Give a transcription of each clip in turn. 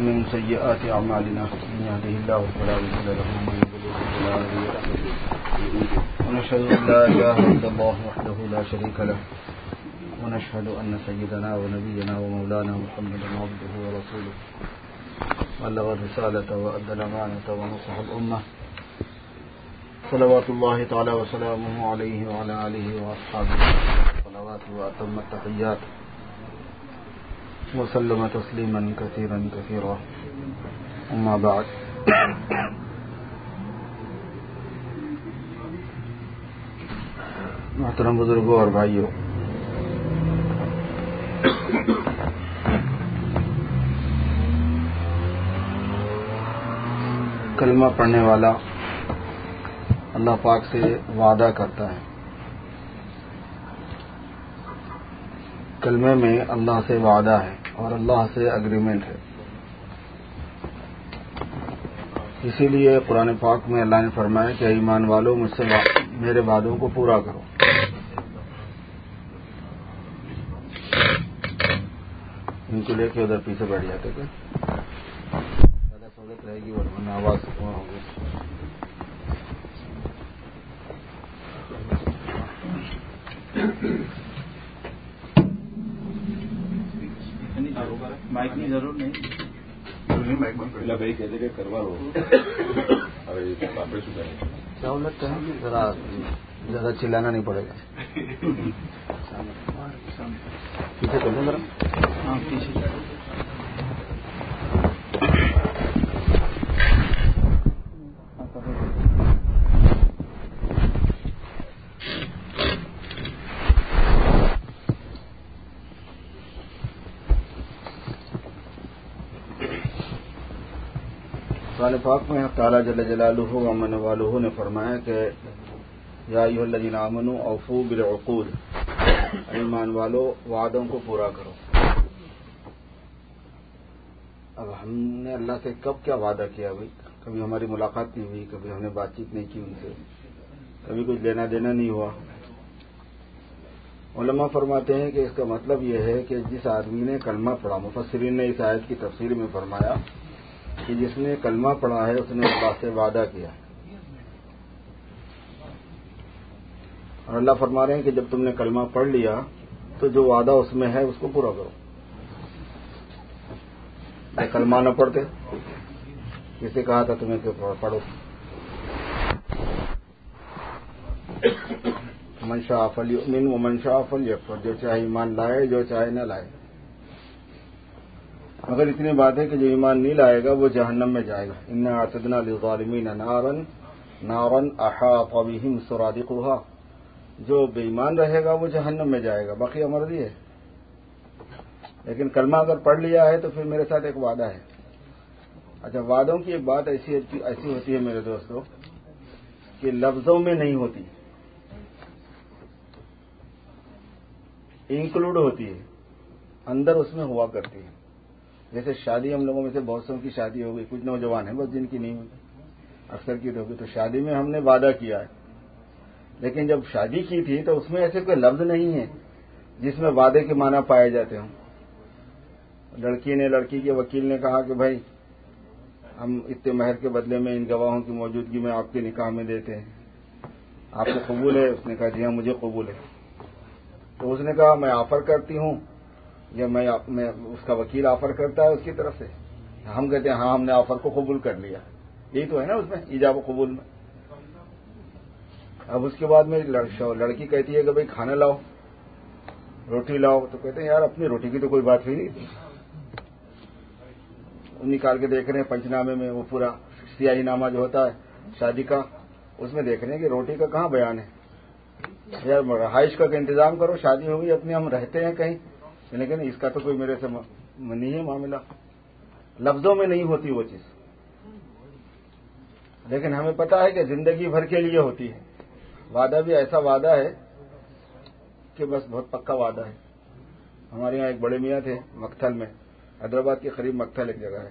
ومن سيئات أعمالنا من يهده الله فلا مضل له ومن يضلل فلا هادي له ونشهد أن لا إله إلا الله وحده لا شريك له ونشهد أن سيدنا ونبينا ومولانا محمدا عبده ورسوله بلغ الرسالة وأدى الأمانة ونصح الأمة صلوات الله تعالى وسلامه عليه وعلى آله وأصحابه صلوات وأتم التحيات وسلم تسليما كثيرا كثيرا أما بعد محترم بزرگوں اور بھائیوں، کلمہ پڑھنے والا اللہ پاک سے وعدہ کرتا ہے. کلمے میں اللہ سے وعدہ ہے اور اللہ سے اگریمنٹ ہے. اسی لیے قرآن پاک میں اللہ نے فرمایا کہ ایمان والوں مجھ سے میرے وعدوں کو پورا کرو. ان کو لے کے ادھر پیچھے بیٹھ جاتے تھے، زیادہ سہولت رہے گی ورنہ آواز ہوگی. مائک کی ضرورت نہیں، بھائی کہتے کہ کروا لو. سہولت ہے، ذرا زیادہ چلانا نہیں پڑے گا. پیچھے کر دیں ذرا. ہاں پیچھے. قرآن پاک میں تعالیٰ جل جلالہ و من والہ نے فرمایا کہ یا ایھا الذین آمنوا اوفوا بالعقود، ایمان والو وعدوں کو پورا کرو. اب ہم نے اللہ سے کب کیا وعدہ کیا بھائی؟ کبھی ہماری ملاقات نہیں ہوئی، کبھی ہم نے بات چیت نہیں کی ان سے، کبھی کچھ لینا دینا نہیں ہوا. علماء فرماتے ہیں کہ اس کا مطلب یہ ہے کہ جس آدمی نے کلمہ پڑھا، مفسرین نے اس آیت کی تفسیر میں فرمایا کہ جس نے کلمہ پڑھا ہے اس نے اللہ سے وعدہ کیا. اور اللہ فرما رہے ہیں کہ جب تم نے کلمہ پڑھ لیا تو جو وعدہ اس میں ہے اس کو پورا کرو. کلمہ نہ پڑھتے کسی کہا تھا تمہیں کہ پڑھو. من شاء فلیؤمن ومن شاء فلیکفر، جو چاہے ایمان لائے جو چاہے نہ لائے. مگر اتنی بات ہے کہ جو ایمان نہیں لائے گا وہ جہنم میں جائے گا. انا اعتدنا للظالمین نارا احاط بهم سرادقها، جو بے ایمان رہے گا وہ جہنم میں جائے گا. باقی مرضی ہے. لیکن کلمہ اگر پڑھ لیا ہے تو پھر میرے ساتھ ایک وعدہ ہے. اچھا، وعدوں کی ایک بات ایسی ہوتی ہے میرے دوستوں کہ لفظوں میں نہیں ہوتی، انکلوڈ ہوتی ہے، اندر اس میں ہوا کرتی ہے. جیسے شادی ہم لوگوں میں سے بہت سو کی شادی ہو گئی، کچھ نوجوان ہیں بس جن کی نہیں ہوئی، اکثر کی ہوگی. تو شادی میں ہم نے وعدہ کیا ہے، لیکن جب شادی کی تھی تو اس میں ایسے کوئی لفظ نہیں ہے جس میں وعدے کے معنی پائے جاتے ہوں. لڑکی کے وکیل نے کہا کہ بھائی ہم اتنے مہر کے بدلے میں ان گواہوں کی موجودگی میں آپ کے نکاح میں دیتے ہیں، آپ کو قبول ہے؟ اس نے کہا جی ہاں مجھے قبول ہے. تو اس نے کہا میں آفر کرتی ہوں یا میں اس کا وکیل آفر کرتا ہے اس کی طرف سے؟ ہم کہتے ہیں ہاں ہم نے آفر کو قبول کر لیا. یہی تو ہے نا اس میں ایجاب و قبول میں. اب اس کے بعد میں لڑکی کہتی ہے کہ بھائی کھانا لاؤ، روٹی لاؤ. تو کہتے ہیں یار اپنی روٹی کی تو کوئی بات ہوئی نہیں. نکال کے دیکھ رہے ہیں پنچ نامے میں، وہ پورا سیاہی نامہ جو ہوتا ہے شادی کا، اس میں دیکھ رہے ہیں کہ روٹی کا کہاں بیان ہے. یار رہائش کا انتظام کرو، شادی ہوگی اپنی، ہم رہتے ہیں کہیں، لیکن اس کا تو کوئی میرے سے نہیں ہے معاملہ. لفظوں میں نہیں ہوتی وہ چیز، لیکن ہمیں پتا ہے کہ زندگی بھر کے لیے ہوتی ہے. وعدہ بھی ایسا وعدہ ہے کہ بس بہت پکا وعدہ ہے. ہمارے یہاں ایک بڑے میاں تھے مکتھل میں، حیدرآباد کے قریب مکتھل ایک جگہ ہے.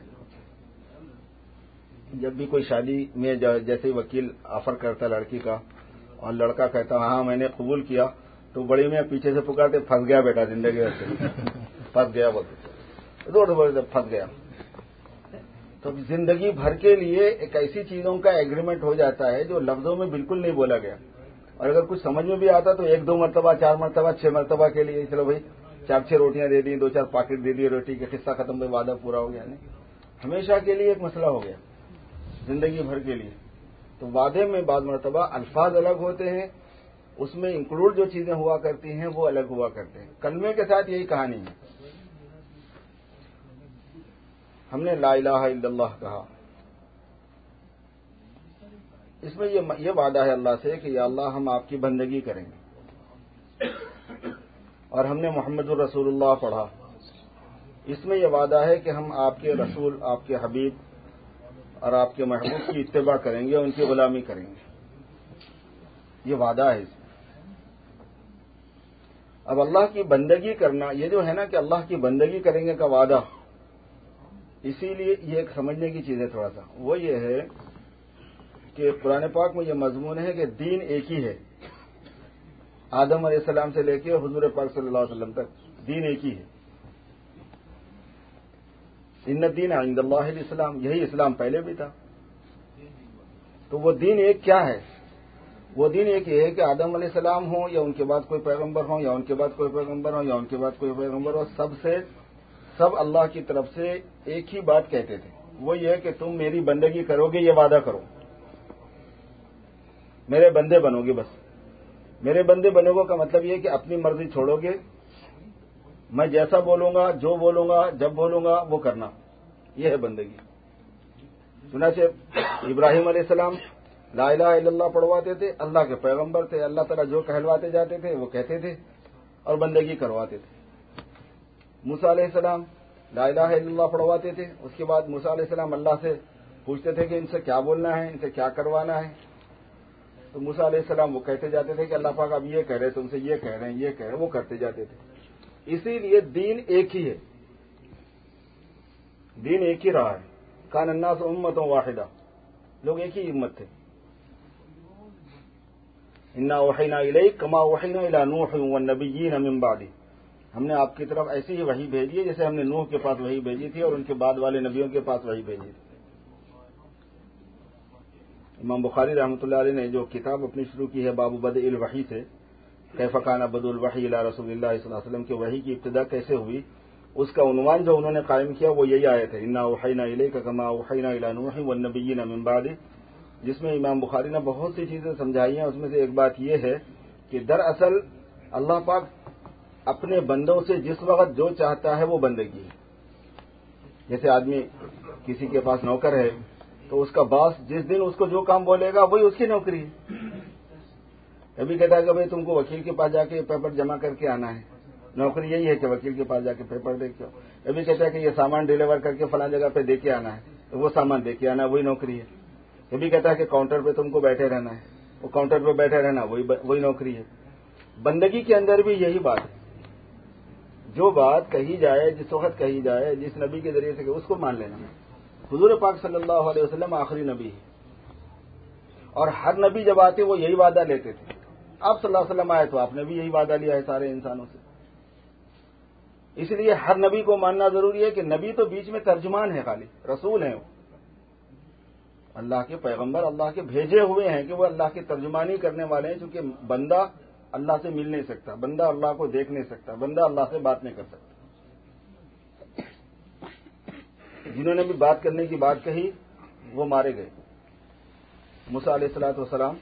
جب بھی کوئی شادی میں جیسے وکیل آفر کرتا لڑکی کا اور لڑکا کہتا ہاں میں نے قبول کیا، تو بڑی میاں پیچھے سے پکارتے پھنس گیا بیٹا زندگی سے، پھنس گیا بولتے، پھنس گیا. تو زندگی بھر کے لیے ایک ایسی چیزوں کا ایگریمنٹ ہو جاتا ہے جو لفظوں میں بالکل نہیں بولا گیا، اور اگر کچھ سمجھ میں بھی آتا تو 1 2 مرتبہ 4 مرتبہ 6 مرتبہ کے لیے، چلو بھائی 4 6 روٹیاں دے دی، 2 4 پاکٹ دے دیے روٹی کے، قصہ ختم ہوئے، وعدہ پورا ہو گیا، نہیں، ہمیشہ کے لیے ایک مسئلہ ہو گیا زندگی بھر کے لیے۔ تو وعدے میں بعض مرتبہ الفاظ الگ ہوتے ہیں، اس میں انکلوڈ جو چیزیں ہوا کرتی ہیں وہ الگ ہوا کرتے ہیں۔ کلمے کے ساتھ یہی کہانی ہے، ہم نے لا الہ الا اللہ کہا، اس میں یہ وعدہ ہے اللہ سے کہ یا اللہ ہم آپ کی بندگی کریں گے، اور ہم نے محمد الرسول اللہ پڑھا، اس میں یہ وعدہ ہے کہ ہم آپ کے رسول، آپ کے حبیب اور آپ کے محبوب کی اتباع کریں گے، ان کی غلامی کریں گے، یہ وعدہ ہے اس میں۔ اب اللہ کی بندگی کرنا، یہ جو ہے نا کہ اللہ کی بندگی کریں گے کا وعدہ، اسی لیے یہ ایک سمجھنے کی چیز ہے تھوڑا سا، وہ یہ ہے کہ قرآن پاک میں یہ مضمون ہے کہ دین ایک ہی ہے، آدم علیہ السلام سے لے کے حضور پاک صلی اللہ علیہ وسلم تک دین ایک ہی ہے۔ ان الدین عند اللہ الاسلام، یہی اسلام پہلے بھی تھا۔ تو وہ دین ایک کیا ہے؟ وہ دین ایک یہ ہے کہ آدم علیہ السلام ہوں یا ان کے بعد کوئی پیغمبر ہوں، یا ان کے بعد کوئی پیغمبر ہوں، یا ان کے بعد کوئی پیغمبر ہو، سب اللہ کی طرف سے ایک ہی بات کہتے تھے، وہ یہ ہے کہ تم میری بندگی کرو گے، یہ وعدہ کرو، میرے بندے بنو گے، بس میرے بندے بنو گے کا مطلب یہ کہ اپنی مرضی چھوڑو گے، میں جیسا بولوں گا، جو بولوں گا، جب بولوں گا وہ کرنا، یہ ہے بندگی۔ چنانچہ ابراہیم علیہ السلام لا الہ الا اللہ پڑھواتے تھے، اللہ کے پیغمبر تھے، اللہ تعالیٰ جو کہلواتے جاتے تھے وہ کہتے تھے اور بندگی کرواتے تھے۔ موسیٰ علیہ السلام لا الہ الا اللہ پڑھواتے تھے، اس کے بعد موسیٰ علیہ السلام اللہ سے پوچھتے تھے کہ ان سے کیا بولنا ہے، ان سے کیا کروانا ہے، تو موسیٰ علیہ السلام وہ کہتے جاتے تھے کہ اللہ پاک اب یہ کہہ رہے، تم سے یہ کہہ رہے ہیں، یہ کہہ رہے ہیں، وہ کرتے جاتے تھے۔ اسی لیے دین ایک ہی ہے، دین ایک ہی رہا ہے، کان الناس امۃ واحدہ، لوگ ایک ہی امت تھے۔ انا اوحینا الیک کما اوحینا الی نوح والنبیین من بعدہ، ہم نے آپ کی طرف ایسی ہی وحی بھیجی ہے جیسے ہم نے نوح کے پاس وحی بھیجی تھی اور ان کے بعد والے نبیوں کے پاس وحی بھیجی تھی۔ امام بخاری رحمۃ اللہ علیہ نے جو کتاب اپنی شروع کی ہے باب بدء الوحی سے، کیف کان بدء الوحی الی رسول اللہ صلی اللہ علیہ وسلم کہ وحی کی ابتدا کیسے ہوئی، اس کا عنوان جو انہوں نے قائم کیا وہ یہی آیت ہے، انا اوحینا الیک کما اوحینا الی نوح والنبیین من بعدہ، جس میں امام بخاری نے بہت سی چیزیں سمجھائی ہیں۔ اس میں سے ایک بات یہ ہے کہ دراصل اللہ پاک اپنے بندوں سے جس وقت جو چاہتا ہے وہ بندگی ہے۔ جیسے آدمی کسی کے پاس نوکر ہے تو اس کا باس جس دن اس کو جو کام بولے گا وہی اس کی نوکری ہے۔ کبھی کہتا ہے کہ بھائی تم کو وکیل کے پاس جا کے پیپر جمع کر کے آنا ہے، نوکری یہی ہے کہ وکیل کے پاس جا کے پیپر دے کے آؤ۔ کبھی کہتا ہے کہ یہ سامان ڈیلیور کر کے فلاں جگہ پہ دے کے آنا ہے، تو وہ سامان دے کے آنا، وہی نوکری ہے۔ کبھی کہتا ہے کہ کاؤنٹر پہ تم کو بیٹھے رہنا ہے، وہ کاؤنٹر پہ بیٹھے رہنا وہی نوکری ہے۔ بندگی کے اندر بھی یہی بات ہے، جو بات کہی جائے، جس وقت کہی جائے، جس نبی کے ذریعے سے اس کو مان لینا۔ حضور پاک صلی اللہ علیہ وسلم آخری نبی ہے، اور ہر نبی جب آتے وہ یہی وعدہ لیتے تھے۔ آپ صلی اللہ علیہ وسلم آئے تو آپ نے بھی یہی وعدہ لیا ہے سارے انسانوں سے، اس لیے ہر نبی کو ماننا ضروری ہے کہ نبی تو بیچ میں ترجمان ہے، خالی رسول ہیں، اللہ کے پیغمبر اللہ کے بھیجے ہوئے ہیں کہ وہ اللہ کی ترجمانی کرنے والے ہیں، چونکہ بندہ اللہ سے مل نہیں سکتا، بندہ اللہ کو دیکھ نہیں سکتا، بندہ اللہ سے بات نہیں کر سکتا۔ جنہوں نے بھی بات کرنے کی بات کہی وہ مارے گئے۔ موسیٰ علیہ الصلوۃ والسلام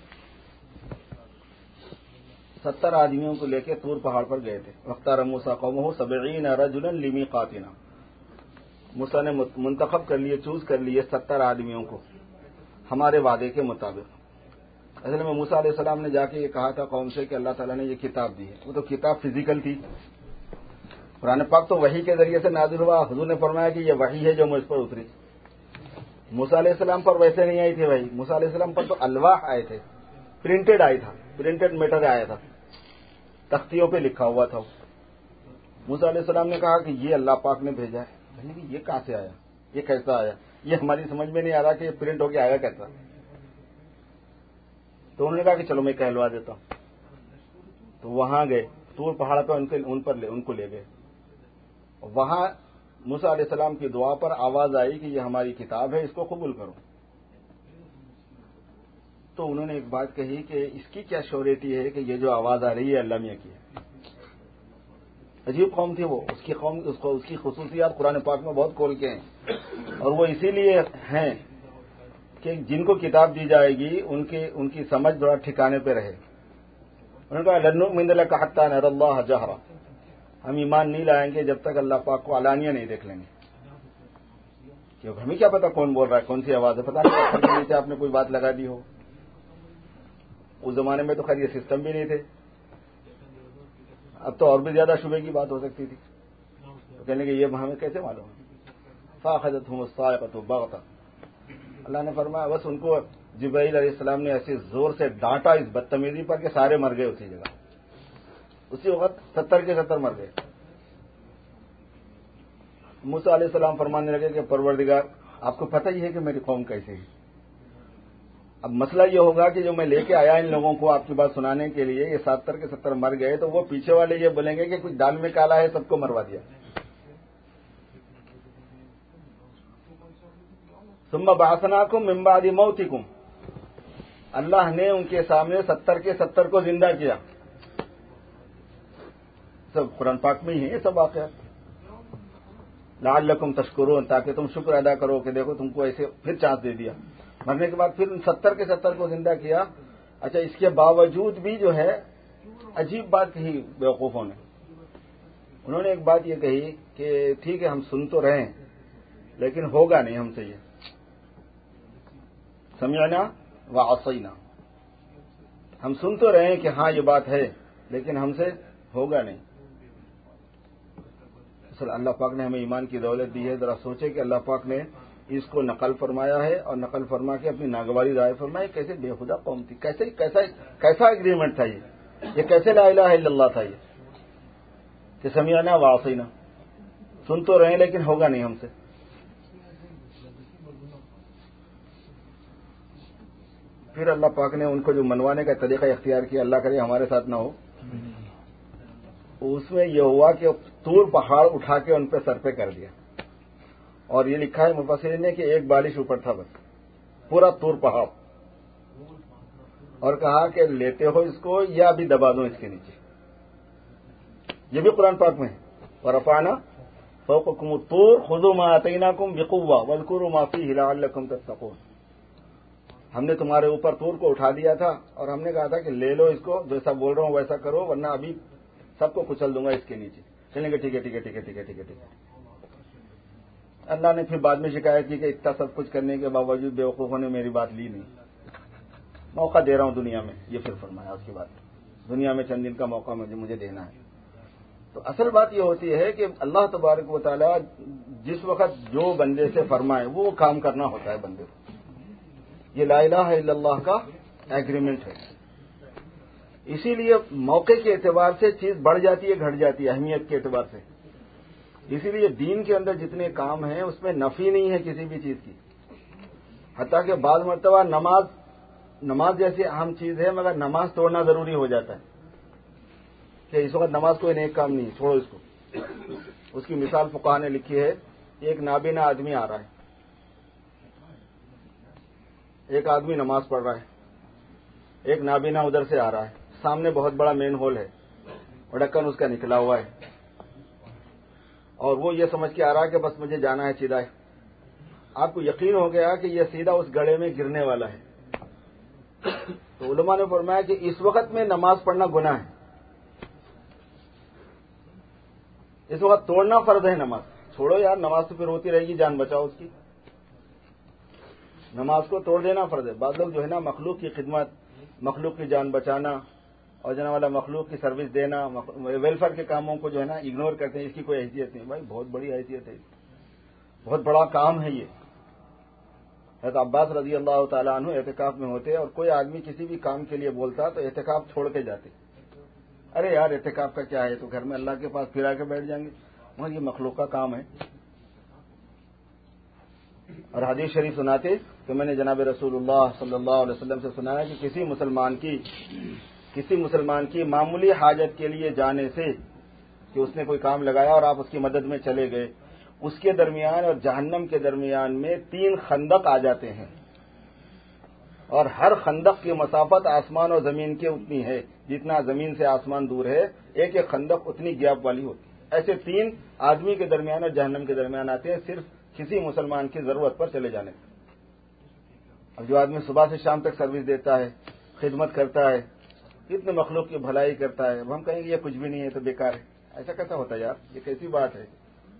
70 آدمیوں کو لے کے طور پہاڑ پر گئے تھے۔ واختار موسیٰ قومہ 70 رجلا لمیقاتنا، موسیٰ نے منتخب کر لیے، چوز کر لیے 70 آدمیوں کو ہمارے وعدے کے مطابق۔ اصل میں موسیٰ علیہ السلام نے جا کے یہ کہا تھا قوم سے کہ اللہ تعالیٰ نے یہ کتاب دی ہے، وہ تو کتاب فزیکل تھی، قرآن پاک تو وحی کے ذریعے سے نازل ہوا، حضور نے فرمایا کہ یہ وحی ہے جو مجھ پر اتری۔ موسیٰ علیہ السلام پر ویسے نہیں آئی تھی وحی، موسیٰ علیہ السلام پر تو الواح آئے تھے، پرنٹڈ آیا تھا، پرنٹڈ میٹر آیا تھا، تختیوں پہ لکھا ہوا تھا۔ موسیٰ علیہ السلام نے کہا کہ یہ اللہ پاک نے بھیجا ہے، کہ یہ کہاں سے آیا، یہ کیسا آیا، یہ ہماری سمجھ میں نہیں آ رہا کہ یہ پرنٹ ہو کے آیا کیسا۔ تو انہوں نے کہا کہ چلو میں کہلوا دیتا ہوں۔ تو وہاں گئے، طور پہاڑ پہ ان کو لے گئے، وہاں موسیٰ علیہ السلام کی دعا پر آواز آئی کہ یہ ہماری کتاب ہے، اس کو قبول کرو. تو انہوں نے ایک بات کہی کہ اس کی کیا شیورٹی ہے کہ یہ جو آواز آ رہی ہے اللہ میاں کی ہے. عجیب قوم تھی وہ، اس کی خصوصیات قرآن پاک میں بہت کھول کے ہیں، اور وہ اسی لیے ہیں کہ جن کو کتاب دی جائے گی ان کی سمجھ بڑا ٹھکانے پہ رہے. انہوں نے کہا لن نؤمن لک حتی نری اللہ جہرا، ہم ایمان نہیں لائیں گے جب تک اللہ پاک کو علانیہ نہیں دیکھ لیں گے. کیونکہ ہمیں کیا پتا کون بول رہا ہے، کون سی آواز ہے، پتا نہیں پتھر کے نیچے آپ نے کوئی بات لگا دی ہو. اس زمانے میں تو خیر یہ سسٹم بھی نہیں تھے، اب تو اور بھی زیادہ شبے کی بات ہو سکتی تھی. تو کہنے کہ یہ ہمیں کیسے معلوم ہے. فاخذتهم الصاعقة بغتة، اللہ نے فرمایا بس ان کو جبرائیل علیہ السلام نے ایسے زور سے ڈانٹا اس بدتمیزی پر کہ سارے مر گئے اسی جگہ. اسی وقت 70 کے 70 مر گئے. موسیٰ علیہ السلام فرمانے لگے کہ پروردگار آپ کو پتہ ہی ہے کہ میری قوم کیسی ہے. اب مسئلہ یہ ہوگا کہ جو میں لے کے آیا ان لوگوں کو آپ کی بات سنانے کے لیے، یہ 70 کے 70 مر گئے، تو وہ پیچھے والے یہ بولیں گے کہ کچھ دال میں کالا ہے سب کو مروا دیا. ثم بعثناکم من بعد موتکم، اللہ نے ان کے سامنے 70 کے 70 کو زندہ کیا. سب قرآن پاک میں ہی ہے یہ سب واقعات. لعلکم تشکرون، تاکہ تم شکر ادا کرو کہ دیکھو تم کو ایسے پھر چانس دے دیا. مرنے کے بعد پھر 70 کے 70 کو زندہ کیا. اچھا اس کے باوجود بھی جو ہے عجیب بات کہی بیوقوفوں نے. انہوں نے ایک بات یہ کہی کہ ٹھیک ہے ہم سن تو رہے ہیں لیکن ہوگا نہیں ہم سے یہ. سمعنا وعصینا، ہم سن تو رہے ہیں کہ ہاں یہ بات ہے لیکن ہم سے ہوگا نہیں. اللہ پاک نے ہمیں ایمان کی دولت دی ہے. ذرا سوچے کہ اللہ پاک نے اس کو نقل فرمایا ہے اور نقل فرما کے اپنی ناگواری ظاہر فرمائی. کیسے بے خدا قوم تھی، کیسا ایگریمنٹ تھا یہ کیسے لا الہ الا اللہ تھا یہ کہ سمعنا وعصینا، سن تو رہے ہیں لیکن ہوگا نہیں ہم سے. پھر اللہ پاک نے ان کو جو منوانے کا طریقہ اختیار کیا، اللہ کرے ہمارے ساتھ نہ ہو. اس میں یہ ہوا کہ طور پہاڑ اٹھا کے ان پہ سر پہ کر دیا، اور یہ لکھا ہے مفسرین نے کہ ایک بالش اوپر تھا بس پورا طور پہاڑ، اور کہا کہ لیتے ہو اس کو یا ابھی دبا دو اس کے نیچے. یہ بھی قرآن پاک میں ہے. ورفعنا فوقکم الطور خذوا ما آتیناکم بقوة واذکروا ما فیہ لعلکم تتقون. ہم نے تمہارے اوپر طور کو اٹھا دیا تھا اور ہم نے کہا تھا کہ لے لو اس کو، جیسا بول رہا ہوں ویسا کرو ورنہ ابھی سب کو کچل دوں گا اس کے نیچے. چلیں گے ٹھیک ہے ٹھیک ہے ٹھیک ہے ٹھیک ہے ٹھیک ہے ٹھیک ہے. اللہ نے پھر بعد میں شکایت کی کہ اتنا سب کچھ کرنے کے باوجود بیوقوفوں نے میری بات لی نہیں. موقع دے رہا ہوں دنیا میں، یہ پھر فرمایا اس کے بعد دنیا میں چند دن کا موقع مجھے دینا ہے. تو اصل بات یہ ہوتی ہے کہ اللہ تبارک و تعالی جس وقت جو بندے سے فرمائے وہ کام کرنا ہوتا ہے بندے کو. یہ لا الہ الا اللہ کا ایگریمنٹ ہے. اسی لیے موقع کے اعتبار سے چیز بڑھ جاتی ہے گھٹ جاتی ہے اہمیت کے اعتبار سے. اسی لیے دین کے اندر جتنے کام ہیں اس میں نفی نہیں ہے کسی بھی چیز کی. حتیٰ کہ بعض مرتبہ نماز جیسی اہم چیز ہے مگر نماز توڑنا ضروری ہو جاتا ہے کہ اس وقت نماز کوئی نیک کام نہیں، چھوڑو اس کو. اس کی مثال فقہا نے لکھی ہے. ایک نابینا آدمی آ رہا ہے، ایک آدمی نماز پڑھ رہا ہے، ایک نابینا ادھر سے آ رہا ہے. سامنے بہت بڑا مین ہول ہے اور ڈھکن اس کا نکلا ہوا ہے، اور وہ یہ سمجھ کے آ رہا ہے کہ بس مجھے جانا ہے سیدھا ہے. آپ کو یقین ہو گیا کہ یہ سیدھا اس گڑھے میں گرنے والا ہے. تو علماء نے فرمایا کہ اس وقت میں نماز پڑھنا گناہ ہے. اس وقت توڑنا فرض ہے. نماز چھوڑو یار، نماز تو پھر ہوتی رہے گی، جان بچاؤ اس کی. نماز کو توڑ دینا فرض ہے. بعض لوگ جو ہے نا مخلوق کی خدمت، مخلوق کی جان بچانا اور جناب والا مخلوق کی سروس دینا، ویلفیئر کے کاموں کو جو ہے نا اگنور کرتے ہیں. اس کی کوئی حیثیت نہیں. بھائی بہت بڑی حیثیت ہے، بہت بڑا کام ہے یہ. حضرت عباس رضی اللہ تعالیٰ عنہ اعتکاف میں ہوتے اور کوئی آدمی کسی بھی کام کے لیے بولتا تو اعتکاف چھوڑ کے جاتے. ارے یار اعتکاف کا کیا ہے، تو گھر میں اللہ کے پاس پھرا کے بیٹھ جائیں گے. مگر یہ مخلوق کا کام ہے. اور حدیث شریف سناتے کہ میں نے جناب رسول اللہ صلی اللہ علیہ وسلم سے سنا ہے کہ کسی مسلمان کی معمولی حاجت کے لیے جانے سے کہ اس نے کوئی کام لگایا اور آپ اس کی مدد میں چلے گئے، اس کے درمیان اور جہنم کے درمیان میں 3 خندق آ جاتے ہیں، اور ہر خندق کی مسافت آسمان اور زمین کی اتنی ہے جتنا زمین سے آسمان دور ہے، ایک ایک خندق اتنی گیپ والی ہوتی ہے۔ ایسے 3 آدمی کے درمیان اور جہنم کے درمیان آتے ہیں، صرف کسی مسلمان کی ضرورت پر چلے جانے سے۔ اب جو آدمی صبح سے شام تک سروس دیتا ہے، خدمت کرتا ہے، اتنے مخلوق کی بھلائی کرتا ہے، اب ہم کہیں گے یہ کچھ بھی نہیں ہے تو بیکار ہے، ایسا کیسا ہوتا ہے یار؟ یہ کیسی بات ہے؟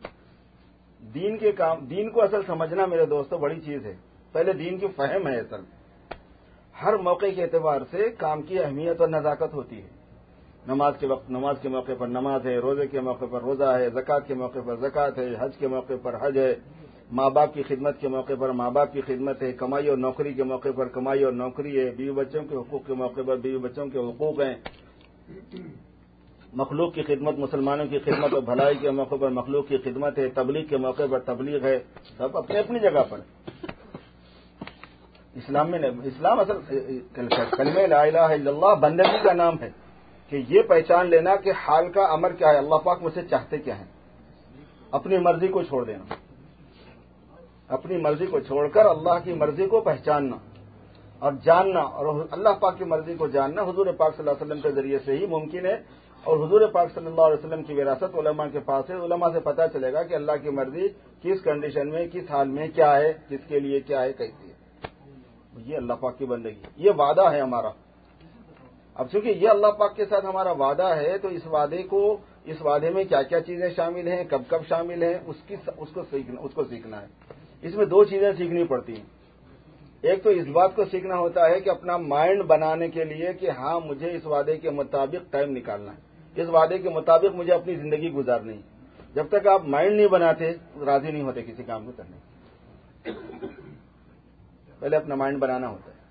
دین کو اصل سمجھنا میرے دوستو بڑی چیز ہے۔ پہلے دین کی فہم ہے اصل، ہر موقع کے اعتبار سے کام کی اہمیت اور نزاکت ہوتی ہے۔ نماز کے وقت نماز کے موقع پر نماز ہے، روزے کے موقع پر روزہ ہے، زکوٰۃ کے موقع پر زکوٰۃ ہے، حج کے موقع پر حج ہے، ماں باپ کی خدمت کے موقع پر ماں باپ کی خدمت ہے، کمائی اور نوکری کے موقع پر کمائی اور نوکری ہے، بیوی بچوں کے حقوق کے موقع پر بیوی بچوں کے حقوق ہیں، مخلوق کی خدمت، مسلمانوں کی خدمت اور بھلائی کے موقع پر مخلوق کی خدمت ہے، تبلیغ کے موقع پر تبلیغ ہے، سب اپنی اپنی جگہ پر۔ اسلام اصل کلمہ لا الہ الا اللہ بندگی کا نام ہے، کہ یہ پہچان لینا کہ حال کا امر کیا ہے، اللہ پاک مجھ سے چاہتے کیا ہیں، اپنی مرضی کو چھوڑ دینا، اپنی مرضی کو چھوڑ کر اللہ کی مرضی کو پہچاننا اور جاننا، اور اللہ پاک کی مرضی کو جاننا حضور پاک صلی اللہ علیہ وسلم کے ذریعے سے ہی ممکن ہے۔ اور حضور پاک صلی اللہ علیہ وسلم کی وراثت علماء کے پاس ہے، علماء سے پتہ چلے گا کہ اللہ کی مرضی کس کنڈیشن میں، کس حال میں کیا ہے، کس کے لیے کیا ہے، کیسی ہے۔ یہ اللہ پاک کی بندگی، یہ وعدہ ہے ہمارا۔ اب چونکہ یہ اللہ پاک کے ساتھ ہمارا وعدہ ہے، تو اس وعدے میں کیا کیا چیزیں شامل ہیں، کب کب شامل ہیں، اس کو سیکھنا ہے۔ اس میں 2 چیزیں سیکھنی پڑتی ہیں۔ ایک تو اس بات کو سیکھنا ہوتا ہے کہ اپنا مائنڈ بنانے کے لیے کہ ہاں مجھے اس وعدے کے مطابق ٹائم نکالنا ہے، اس وعدے کے مطابق مجھے اپنی زندگی گزارنی ہے۔ جب تک آپ مائنڈ نہیں بناتے راضی نہیں ہوتے کسی کام کو کرنے۔ پہلے اپنا مائنڈ بنانا ہوتا ہے۔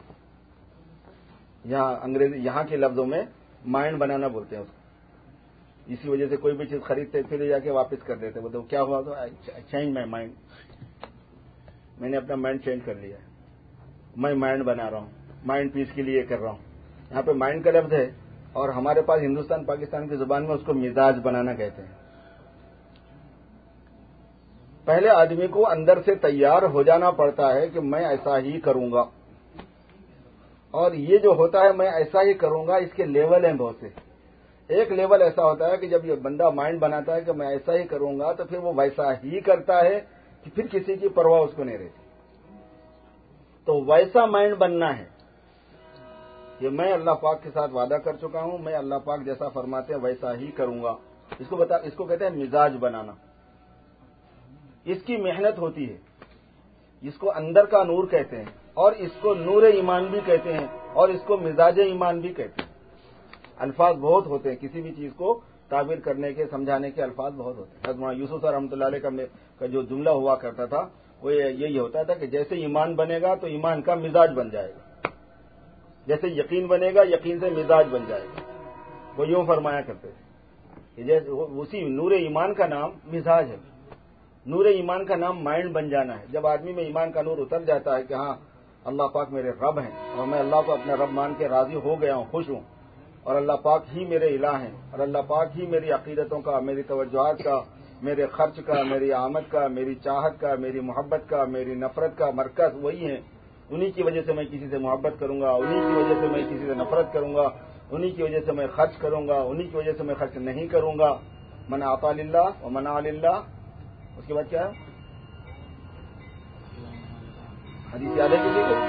یہاں کے لفظوں میں مائنڈ بنانا بولتے ہیں اس کو۔ اسی وجہ سے کوئی بھی چیز خریدتے پھر جا کے واپس کر دیتے، بولتے کیا ہوا تو چینج مائی مائنڈ، میں نے اپنا مائنڈ چینج کر لیا ہے، میں مائنڈ بنا رہا ہوں، مائنڈ پیس کے لیے کر رہا ہوں۔ یہاں پہ مائنڈ کا لفظ ہے، اور ہمارے پاس ہندوستان پاکستان کی زبان میں اس کو مزاج بنانا کہتے ہیں۔ پہلے آدمی کو اندر سے تیار ہو جانا پڑتا ہے کہ میں ایسا ہی کروں گا، اور یہ جو ہوتا ہے میں ایسا ہی کروں گا، اس کے لیول ہیں بہت سے۔ ایک لیول ایسا ہوتا ہے کہ جب یہ بندہ مائنڈ بناتا ہے کہ میں ایسا ہی کروں گا، تو پھر وہ ویسا ہی کرتا ہے کہ پھر کسی کی پرواہ اس کو نہیں رہتی۔ تو ویسا مائنڈ بننا ہے کہ میں اللہ پاک کے ساتھ وعدہ کر چکا ہوں، میں اللہ پاک جیسا فرماتے ہیں ویسا ہی کروں گا۔ اس کو کہتے ہیں مزاج بنانا۔ اس کی محنت ہوتی ہے، اس کو اندر کا نور کہتے ہیں، اور اس کو نور ایمان بھی کہتے ہیں، اور اس کو مزاج ایمان بھی کہتے ہیں۔ الفاظ بہت ہوتے ہیں، کسی بھی چیز کو تعبیر کرنے کے، سمجھانے کے الفاظ بہت ہوتے ہیں۔ حضرت یوسف صاحب رحمۃ اللہ علیہ کا جو جملہ ہوا کرتا تھا وہ یہی ہوتا تھا کہ جیسے ایمان بنے گا تو ایمان کا مزاج بن جائے گا، جیسے یقین بنے گا یقین سے مزاج بن جائے گا۔ وہ یوں فرمایا کرتے تھے کہ اسی نور ایمان کا نام مزاج ہے، نور ایمان کا نام مائنڈ بن جانا ہے۔ جب آدمی میں ایمان کا نور اتر جاتا ہے کہ ہاں اللہ پاک میرے رب ہیں، اور میں اللہ کو اپنا رب مان کے راضی ہو گیا ہوں، خوش ہوں، اور اللہ پاک ہی میرے الہ ہیں، اور اللہ پاک ہی میری عقیدتوں کا، میری توجہات کا، میرے خرچ کا، میری آمد کا، میری چاہت کا، میری محبت کا، میری نفرت کا مرکز وہی ہیں۔ انہی کی وجہ سے میں کسی سے محبت کروں گا، انہی کی وجہ سے میں کسی سے نفرت کروں گا، انہی کی وجہ سے میں خرچ کروں گا، انہی کی وجہ سے میں خرچ نہیں کروں گا۔ من اعطى للہ ومنع للہ۔ اس کے بعد کیا ہے؟ حدیث یاد ہے کسی کو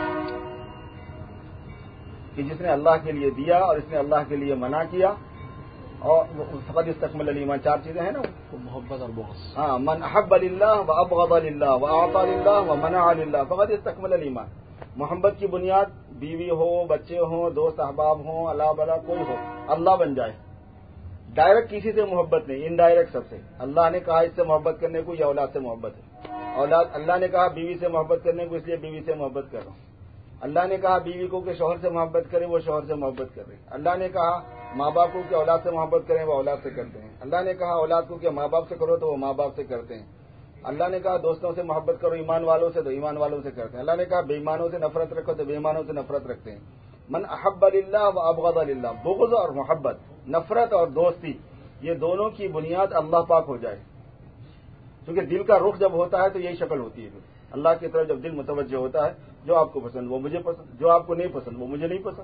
کہ جس نے اللہ کے لیے دیا اور اس نے اللہ کے لیے منع کیا، اور فقد استکمل الایمان، 4 چیزیں ہیں نا، محبت اور بغض۔ ہاں، من احب للہ وابغض للہ واعطى للہ ومنع للہ فقد استکمل الایمان۔ محبت کی بنیاد بیوی ہو، بچے ہوں، دوست احباب ہوں، اللہ بلا کوئی ہو، اللہ بن جائے۔ ڈائریکٹ کسی سے محبت نہیں، انڈائریکٹ سب سے۔ اللہ نے کہا اس سے محبت کرنے کو، یہ اولاد سے محبت ہے۔ اولاد، اللہ نے کہا بیوی سے محبت کرنے کو، اس لیے بیوی سے محبت کر رہا ہوں۔ اللہ نے کہا بیوی کو کہ شوہر سے محبت کرے، وہ شوہر سے محبت کر رہی۔ اللہ نے کہا ماں باپ کو کہ اولاد سے محبت کریں، وہ اولاد سے کرتے ہیں۔ اللہ نے کہا اولاد کو کہ ماں باپ سے کرو، تو وہ ماں باپ سے کرتے ہیں۔ اللہ نے کہا دوستوں سے محبت کرو ایمان والوں سے، تو ایمان والوں سے کرتے ہیں۔ اللہ نے کہا بے ایمانوں سے نفرت رکھو، تو بے ایمانوں سے نفرت رکھتے ہیں۔ من احب للہ و ابغض للہ، بغض اور محبت، نفرت اور دوستی، یہ دونوں کی بنیاد اللہ پاک ہو جائے۔ کیونکہ دل کا رخ جب ہوتا ہے تو یہی شکل ہوتی ہے. اللہ کی طرف جب دل متوجہ ہوتا ہے، جو آپ کو پسند وہ مجھے پسند، جو آپ کو نہیں پسند وہ مجھے نہیں پسند.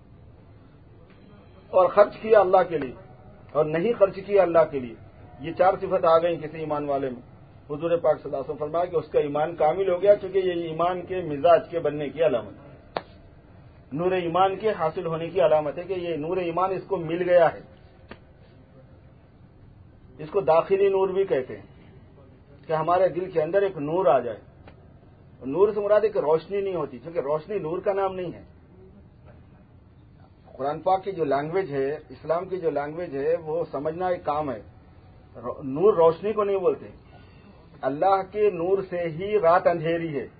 اور خرچ کیا اللہ کے لیے اور نہیں خرچ کیا اللہ کے لیے، یہ 4 صفت آ گئی کسی ایمان والے میں. حضور پاک صلی اللہ علیہ وسلم فرمایا کہ اس کا ایمان کامل ہو گیا، کیونکہ یہ ایمان کے مزاج کے بننے کی علامت ہے، نور ایمان کے حاصل ہونے کی علامت ہے کہ یہ نور ایمان اس کو مل گیا ہے. اس کو داخلی نور بھی کہتے ہیں کہ ہمارے دل کے اندر ایک نور آ جائے. نور سے مراد ایک روشنی نہیں ہوتی، کیونکہ روشنی نور کا نام نہیں ہے. قرآن پاک کی جو لینگویج ہے، اسلام کی جو لینگویج ہے، وہ سمجھنا ایک کام ہے. نور روشنی کو نہیں بولتے. اللہ کے نور سے ہی رات اندھیری ہے.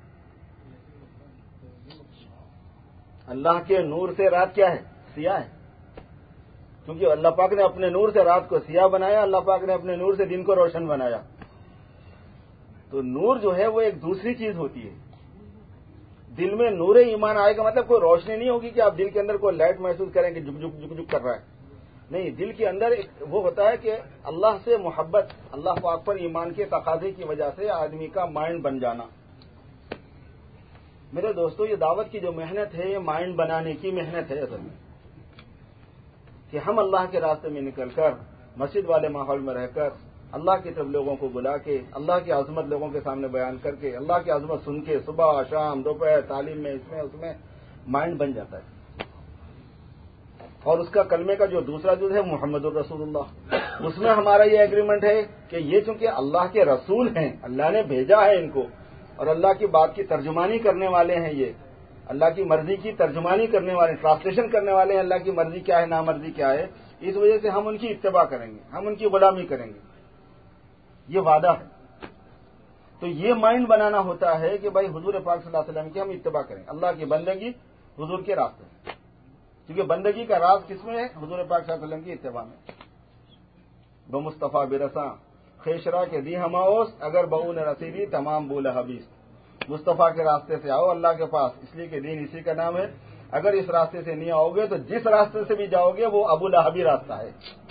اللہ کے نور سے رات کیا ہے؟ سیاہ ہے. کیونکہ اللہ پاک نے اپنے نور سے رات کو سیاہ بنایا، اللہ پاک نے اپنے نور سے دن کو روشن بنایا. تو نور جو ہے وہ ایک دوسری چیز ہوتی ہے. دل میں نور ایمان آئے گا مطلب کوئی روشنی نہیں ہوگی کہ آپ دل کے اندر کوئی لائٹ محسوس کریں کہ جھک جھک جھک جھک کر رہا ہے. نہیں، دل کے اندر ایک وہ ہوتا ہے کہ اللہ سے محبت، اللہ پاک پر ایمان کے تقاضے کی وجہ سے آدمی کا مائنڈ بن جانا. میرے دوستو، یہ دعوت کی جو محنت ہے یہ مائنڈ بنانے کی محنت ہے اصل میں، کہ ہم اللہ کے راستے میں نکل کر مسجد والے ماحول میں رہ کر اللہ کی طرف لوگوں کو بلا کے اللہ کی عظمت لوگوں کے سامنے بیان کر کے اللہ کی عظمت سن کے صبح شام دوپہر تعلیم میں اس میں مائنڈ بن جاتا ہے. اور اس کا کلمے کا جو دوسرا جز ہے محمد الرسول اللہ، اس میں ہمارا یہ ایگریمنٹ ہے کہ یہ چونکہ اللہ کے رسول ہیں، اللہ نے بھیجا ہے ان کو، اور اللہ کی بات کی ترجمانی کرنے والے ہیں، یہ اللہ کی مرضی کی ترجمانی کرنے والے، ٹرانسلیشن کرنے والے ہیں. اللہ کی مرضی کیا ہے، نامرضی کیا ہے، اس وجہ سے ہم ان کی اتباع کریں گے، ہم ان کی غلامی کریں گے. یہ وعدہ ہے. تو یہ مائنڈ بنانا ہوتا ہے کہ بھائی حضور پاک صلی اللہ علیہ وسلم کی ہم اتباع کریں، اللہ کی بندگی حضور کے راستے میں. کیونکہ بندگی کا راز کس میں ہے؟ حضور پاک صلی اللہ علیہ وسلم کی اتباع میں. بمصطفیٰ برساں خیشرا کے دی ہماؤس، اگر بہو نے رسیدی تمام بول حبیس. مصطفیٰ کے راستے سے آؤ اللہ کے پاس، اس لیے کہ دین اسی کا نام ہے. اگر اس راستے سے نہیں آؤ گے تو جس راستے سے بھی جاؤ گے وہ ابو لہبی راستہ ہے.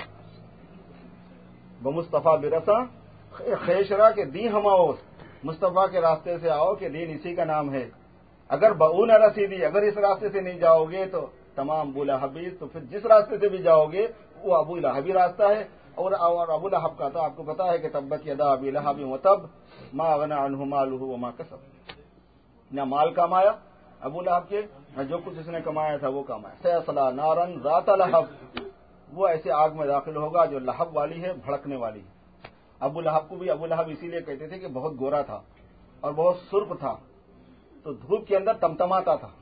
بمصطفیٰ برساں خیشرا کے دی ہماؤس، مصطفیٰ کے راستے سے آؤ کہ دین اسی کا نام ہے. اگر بہو نہ رسیدی، اگر اس راستے سے نہیں جاؤ گے تو تمام بولا حبیب، تو پھر جس راستے سے بھی جاؤ گے وہ ابو لہبی راستہ ہے. اور ابو لہب کا تو آپ کو پتا ہے کہ تبت یدا ابی لہب وتب ما اغنی عنہ مالہ وما کسب. نہ مال کمایا ابو لہب کے، نہ جو کچھ اس نے کمایا تھا وہ کمایا. سیصلی نارا ذات لہب، وہ ایسے آگ میں داخل ہوگا جو لہب والی ہے، بھڑکنے والی. ابو لہب کو بھی ابو لہب اسی لیے کہتے تھے کہ بہت گورا تھا اور بہت سرخ تھا، تو دھوپ کے اندر تمتماتا تھا،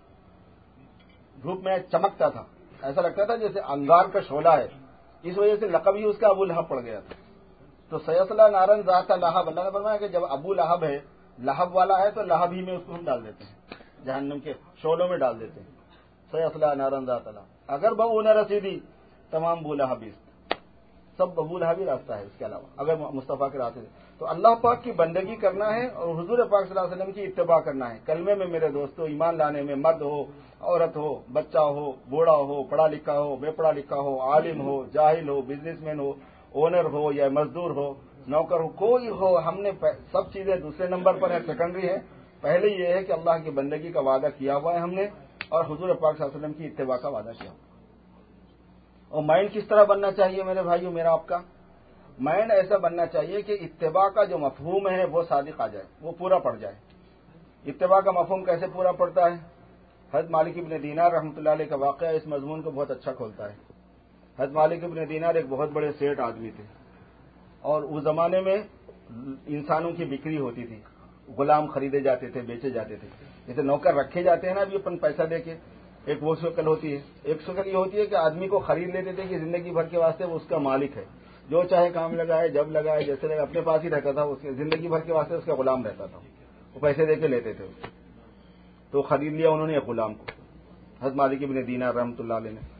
دھوپ میں چمکتا تھا، ایسا لگتا تھا جیسے انگار کا شعلہ ہے. اس وجہ سے لقب ہی اس کا ابو لہب پڑ گیا تھا. تو سیصلی نارا ذات لہب، اللہ نے فرمایا کہ جب ابو لہب ہے، لہب والا ہے، تو لہب ہی میں اس کو ہم ڈال دیتے ہیں، جہنم کے شعلوں میں ڈال دیتے ہیں. سیصلی نارا ذات لہب، اگر بہو نہ رسیدی تمام بو لہبی، سب ابو لہبی راستہ ہے. اس کے علاوہ اگر مصطفیٰ کے راستے سے، تو اللہ پاک کی بندگی کرنا ہے اور حضور پاک صلی اللہ علیہ وسلم کی اتباع کرنا ہے. کلمے میں میرے دوستو، ایمان لانے میں مرد ہو، عورت ہو، بچہ ہو، بوڑھا ہو، پڑھا لکھا ہو، بے پڑھا لکھا ہو، عالم ہو، جاہل ہو، بزنس مین ہو، اونر ہو یا مزدور ہو، نوکر ہو، کوئی ہو، ہم نے سب چیزیں دوسرے نمبر پر ہیں، سیکنڈری ہے. پہلے یہ ہے کہ اللہ کی بندگی کا وعدہ کیا ہوا ہے ہم نے، اور حضور پاک صلی اللہ علیہ وسلم کی اتباع کا وعدہ کیا ہوا. اور مائنڈ کس طرح بننا چاہیے میرے بھائیو، میرا آپ کا مائنڈ ایسا بننا چاہیے کہ اتباع کا جو مفہوم ہے وہ صادق آ جائے، وہ پورا پڑ جائے. اتباع کا مفہوم کیسے پورا پڑتا ہے؟ حضرت مالک ابن دینار رحمۃ اللہ علیہ کا واقعہ اس مضمون کو بہت اچھا کھولتا ہے. حضرت مالک ابن دینار ایک بہت بڑے سیٹ آدمی تھے، اور اس زمانے میں انسانوں کی بکری ہوتی تھی، غلام خریدے جاتے تھے، بیچے جاتے تھے. جیسے نوکر رکھے جاتے ہیں نا ابھی اپن پیسہ دے کے، ایک وہ شکل ہوتی ہے. ایک شکل یہ ہوتی ہے کہ آدمی کو خرید لیتے تھے کہ زندگی بھر کے واسطے وہ اس کا مالک ہے، جو چاہے کام لگائے، جب لگائے، جیسے لگائے، اپنے پاس ہی رہتا تھا، اس کے زندگی بھر کے واسطے اس کا غلام رہتا تھا، وہ پیسے دے کے لیتے تھے. تو خرید لیا انہوں نے ایک غلام کو، حضرت مالک ابن دینار رحمۃ اللہ علیہ نے.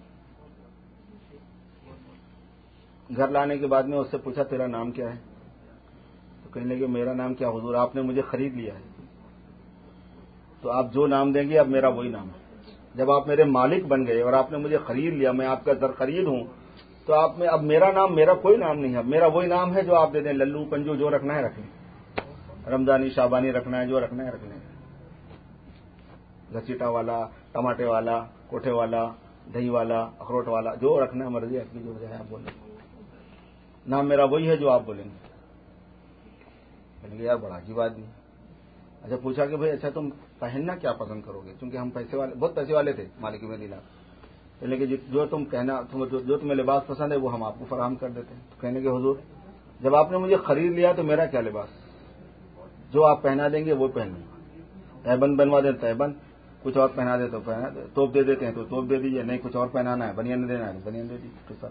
گھر لانے کے بعد میں اس سے پوچھا تیرا نام کیا ہے؟ تو کہنے لگے میرا نام کیا حضور، آپ نے مجھے خرید لیا ہے، تو آپ جو نام دیں گے اب میرا وہی نام ہے. جب آپ میرے مالک بن گئے اور آپ نے مجھے خرید لیا، میں آپ کا در خرید ہوں، تو آپ میں اب میرا نام میرا کوئی نام نہیں ہے، میرا وہی نام ہے جو آپ دے دیں، للو پنجو جو رکھنا ہے رکھ لیں، رمضانی شابانی رکھنا ہے جو رکھنا ہے رکھ لیں، گچیٹا والا، ٹماٹے والا، کوٹھے والا، دہی والا، اخروٹ والا، جو رکھنا ہے مرضی آپ کی جو ہے آپ بولیں، نام میرا وہی ہے جو آپ بولیں گے۔ یار بڑا عجیب آدمی۔ اچھا پوچھا کہ بھائی اچھا تم پہننا کیا پسند کرو گے، کیونکہ ہم پیسے والے، بہت پیسے والے تھے مالک مدینہ، لیکن جو تم کہنا جو تمہیں لباس پسند ہے وہ ہم آپ کو فراہم کر دیتے ہیں۔ تو کہنے کے حضور جب آپ نے مجھے خرید لیا تو میرا کیا لباس، جو آپ پہنا دیں گے وہ پہن لوں گا، تہبند بنوا دیں تہبند، کچھ اور پہنا دے تو پہنا دے، توپ دے دیتے ہیں تو توپ دے دیجیے، نہیں کچھ اور پہنانا ہے، بنیان دینا ہے تو بنیان دے دیجیے۔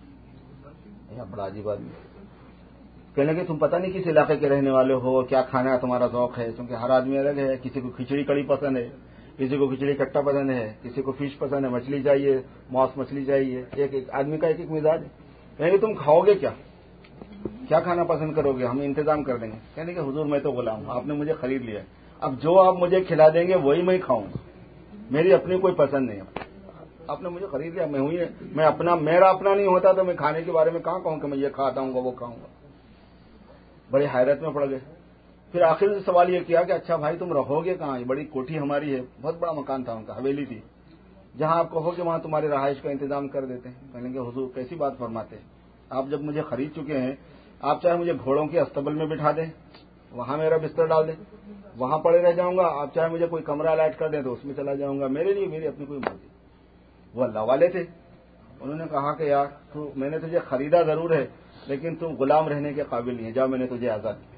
بڑا عجیب آدمی۔ کہنے کہ تم پتہ نہیں کس علاقے کے رہنے والے ہو، کیا کھانا تمہارا ذوق ہے، کیونکہ ہر آدمی الگ ہے، کسی کو کھچڑی کڑی پسند ہے، کسی کو کھچڑی کٹا پسند ہے، کسی کو فش پسند ہے، مچھلی چاہیے، ماس مچھلی چاہیے، ایک آدمی کا ایک مزاج ہے۔ کہنے کہ تم کھاؤ گے کیا کھانا پسند کرو گے، ہم انتظام کر دیں گے۔ کہنے کہ حضور میں تو غلام ہوں، آپ نے مجھے خرید لیا، اب جو آپ مجھے کھلا دیں گے وہی میں کھاؤں گا، میری اپنی کوئی پسند نہیں ہے، آپ نے مجھے خرید لیا، میرا اپنا نہیں ہوتا تو میں کھانے کے بارے میں کہاں کہوں کہ میں یہ کھاتا ہوں گا وہ کھاؤں گا۔ بڑی حیرت میں پڑ گئے۔ پھر آخر سے سوال یہ کیا کہ اچھا بھائی تم رہو گے کہاں، بڑی کوٹھی ہماری ہے، بہت بڑا مکان تھا ان کا، حویلی تھی، جہاں آپ کہو کہ وہاں تمہاری رہائش کا انتظام کر دیتے ہیں۔ کہیں گے حضور کیسی بات فرماتے ہیں، آپ جب مجھے خرید چکے ہیں، آپ چاہے مجھے گھوڑوں کے استبل میں بٹھا دیں، وہاں میرا بستر ڈال دیں، وہاں پڑے رہ جاؤں گا، آپ چاہے مجھے کوئی کمرہ الائٹ کر دیں تو اس میں چلا جاؤں گا، میرے لیے میری اپنی کوئی مرضی۔ وہ اللہ والے تھے، انہوں نے کہا کہ یار میں نے تجھے خریدا ضرور ہے لیکن تم غلام رہنے کے قابل نہیں ہے، جاؤ میں نے تجھے آزاد کیا۔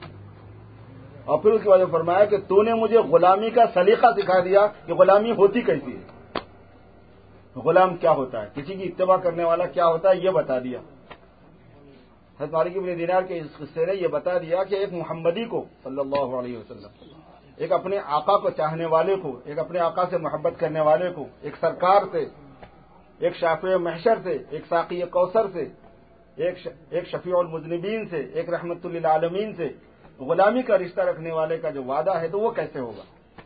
اور پھر اس کے بعد فرمایا کہ تو نے مجھے غلامی کا سلیقہ سکھا دیا کہ غلامی ہوتی کیسی ہے، غلام کیا ہوتا ہے، کسی کی اتباع کرنے والا کیا ہوتا ہے یہ بتا دیا۔ حضرت مالک بن دینار کے اس قصے نے یہ بتا دیا کہ ایک محمدی کو صلی اللہ علیہ وسلم، ایک اپنے آقا کو چاہنے والے کو، ایک اپنے آقا سے محبت کرنے والے کو، ایک سرکار سے، ایک شافع محشر سے، ایک ساقی کوثر سے، ایک شفیع المذنبین سے، ایک رحمت للعالمین سے غلامی کا رشتہ رکھنے والے کا جو وعدہ ہے تو وہ کیسے ہوگا؟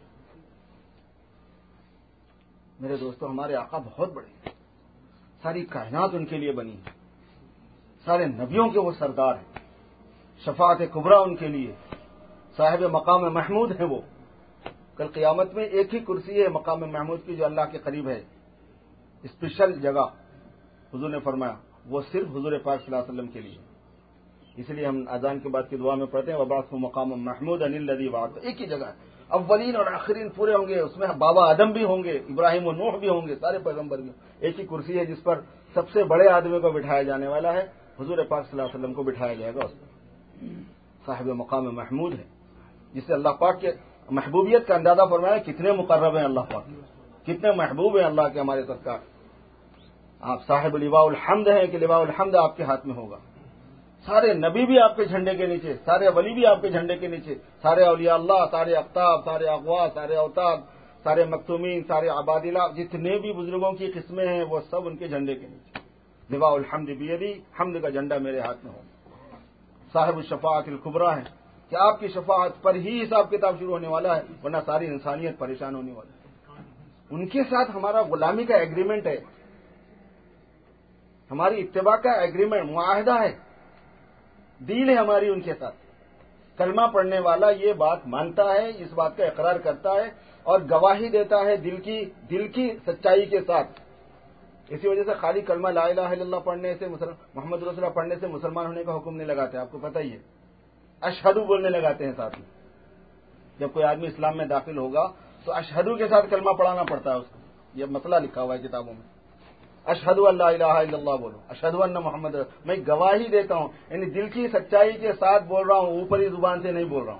میرے دوستو ہمارے آقا بہت بڑے ہیں، ساری کائنات ان کے لیے بنی ہے، سارے نبیوں کے وہ سردار ہیں، شفاعت کبریٰ ان کے لیے، صاحب مقام محمود ہیں وہ۔ کل قیامت میں ایک ہی کرسی ہے مقام محمود کی جو اللہ کے قریب ہے، اسپیشل جگہ حضور نے فرمایا وہ صرف حضور پاک صلی اللہ علیہ وسلم کے لیے، اس لیے ہم اذان کے بعد کی دعا میں پڑھتے ہیں وبعثہ مقام محمود الذی وعدہ، ایک ہی جگہ ہے، اولین اور آخرین پورے ہوں گے، اس میں بابا آدم بھی ہوں گے، ابراہیم و نوح بھی ہوں گے، سارے پیغمبر بھی، ایک ہی کرسی ہے جس پر سب سے بڑے آدمی کو بٹھایا جانے والا ہے، حضور پاک صلی اللہ علیہ وسلم کو بٹھایا جائے گا، اس پر صاحب مقام محمود ہے، جس سے اللہ پاک کے محبوبیت کا اندازہ فرمایا کتنے مقرب ہیں اللہ پاک، کتنے محبوب ہیں اللہ کے ہمارے سرکار۔ آپ صاحب لواء الحمد ہیں کہ لواء الحمد آپ کے ہاتھ میں ہوگا، سارے نبی بھی آپ کے جھنڈے کے نیچے، سارے ولی بھی آپ کے جھنڈے کے نیچے، سارے اولیاء اللہ، سارے اقطاب، سارے اغوا، سارے اوتاد، سارے مکتومین، سارے عبادلہ، جتنے بھی بزرگوں کی قسمیں ہیں وہ سب ان کے جھنڈے کے نیچے، لواء الحمد بیدی، حمد کا جھنڈا میرے ہاتھ میں ہوگا۔ صاحب الشفاعت الکبریٰ ہے کہ آپ کی شفاعت پر ہی حساب کتاب شروع ہونے والا ہے، ورنہ ساری انسانیت پریشان ہونے والی ہے۔ ان کے ساتھ ہمارا غلامی کا ایگریمنٹ ہے، ہماری اتباع کا ایگریمنٹ، معاہدہ ہے، ڈیل ہے ہماری ان کے ساتھ۔ کلمہ پڑھنے والا یہ بات مانتا ہے، اس بات کا اقرار کرتا ہے اور گواہی دیتا ہے دل کی سچائی کے ساتھ۔ اسی وجہ سے خالی کلمہ لا الہ الا اللہ پڑھنے سے، محمد رسول اللہ پڑھنے سے مسلمان ہونے کا حکم نہیں لگاتے، آپ کو پتہ ہی ہے، اشہدو بولنے لگاتے ہیں ساتھ میں۔ جب کوئی آدمی اسلام میں داخل ہوگا تو اشہدو کے ساتھ کلمہ پڑھانا پڑتا ہے اس کو، یہ مسئلہ لکھا ہوا ہے کتابوں میں، اشہدو ان لا الہ الا اللہ بولو، اشہدو ان محمد، میں گواہی دیتا ہوں، یعنی دل کی سچائی کے ساتھ بول رہا ہوں، اوپری زبان سے نہیں بول رہا ہوں،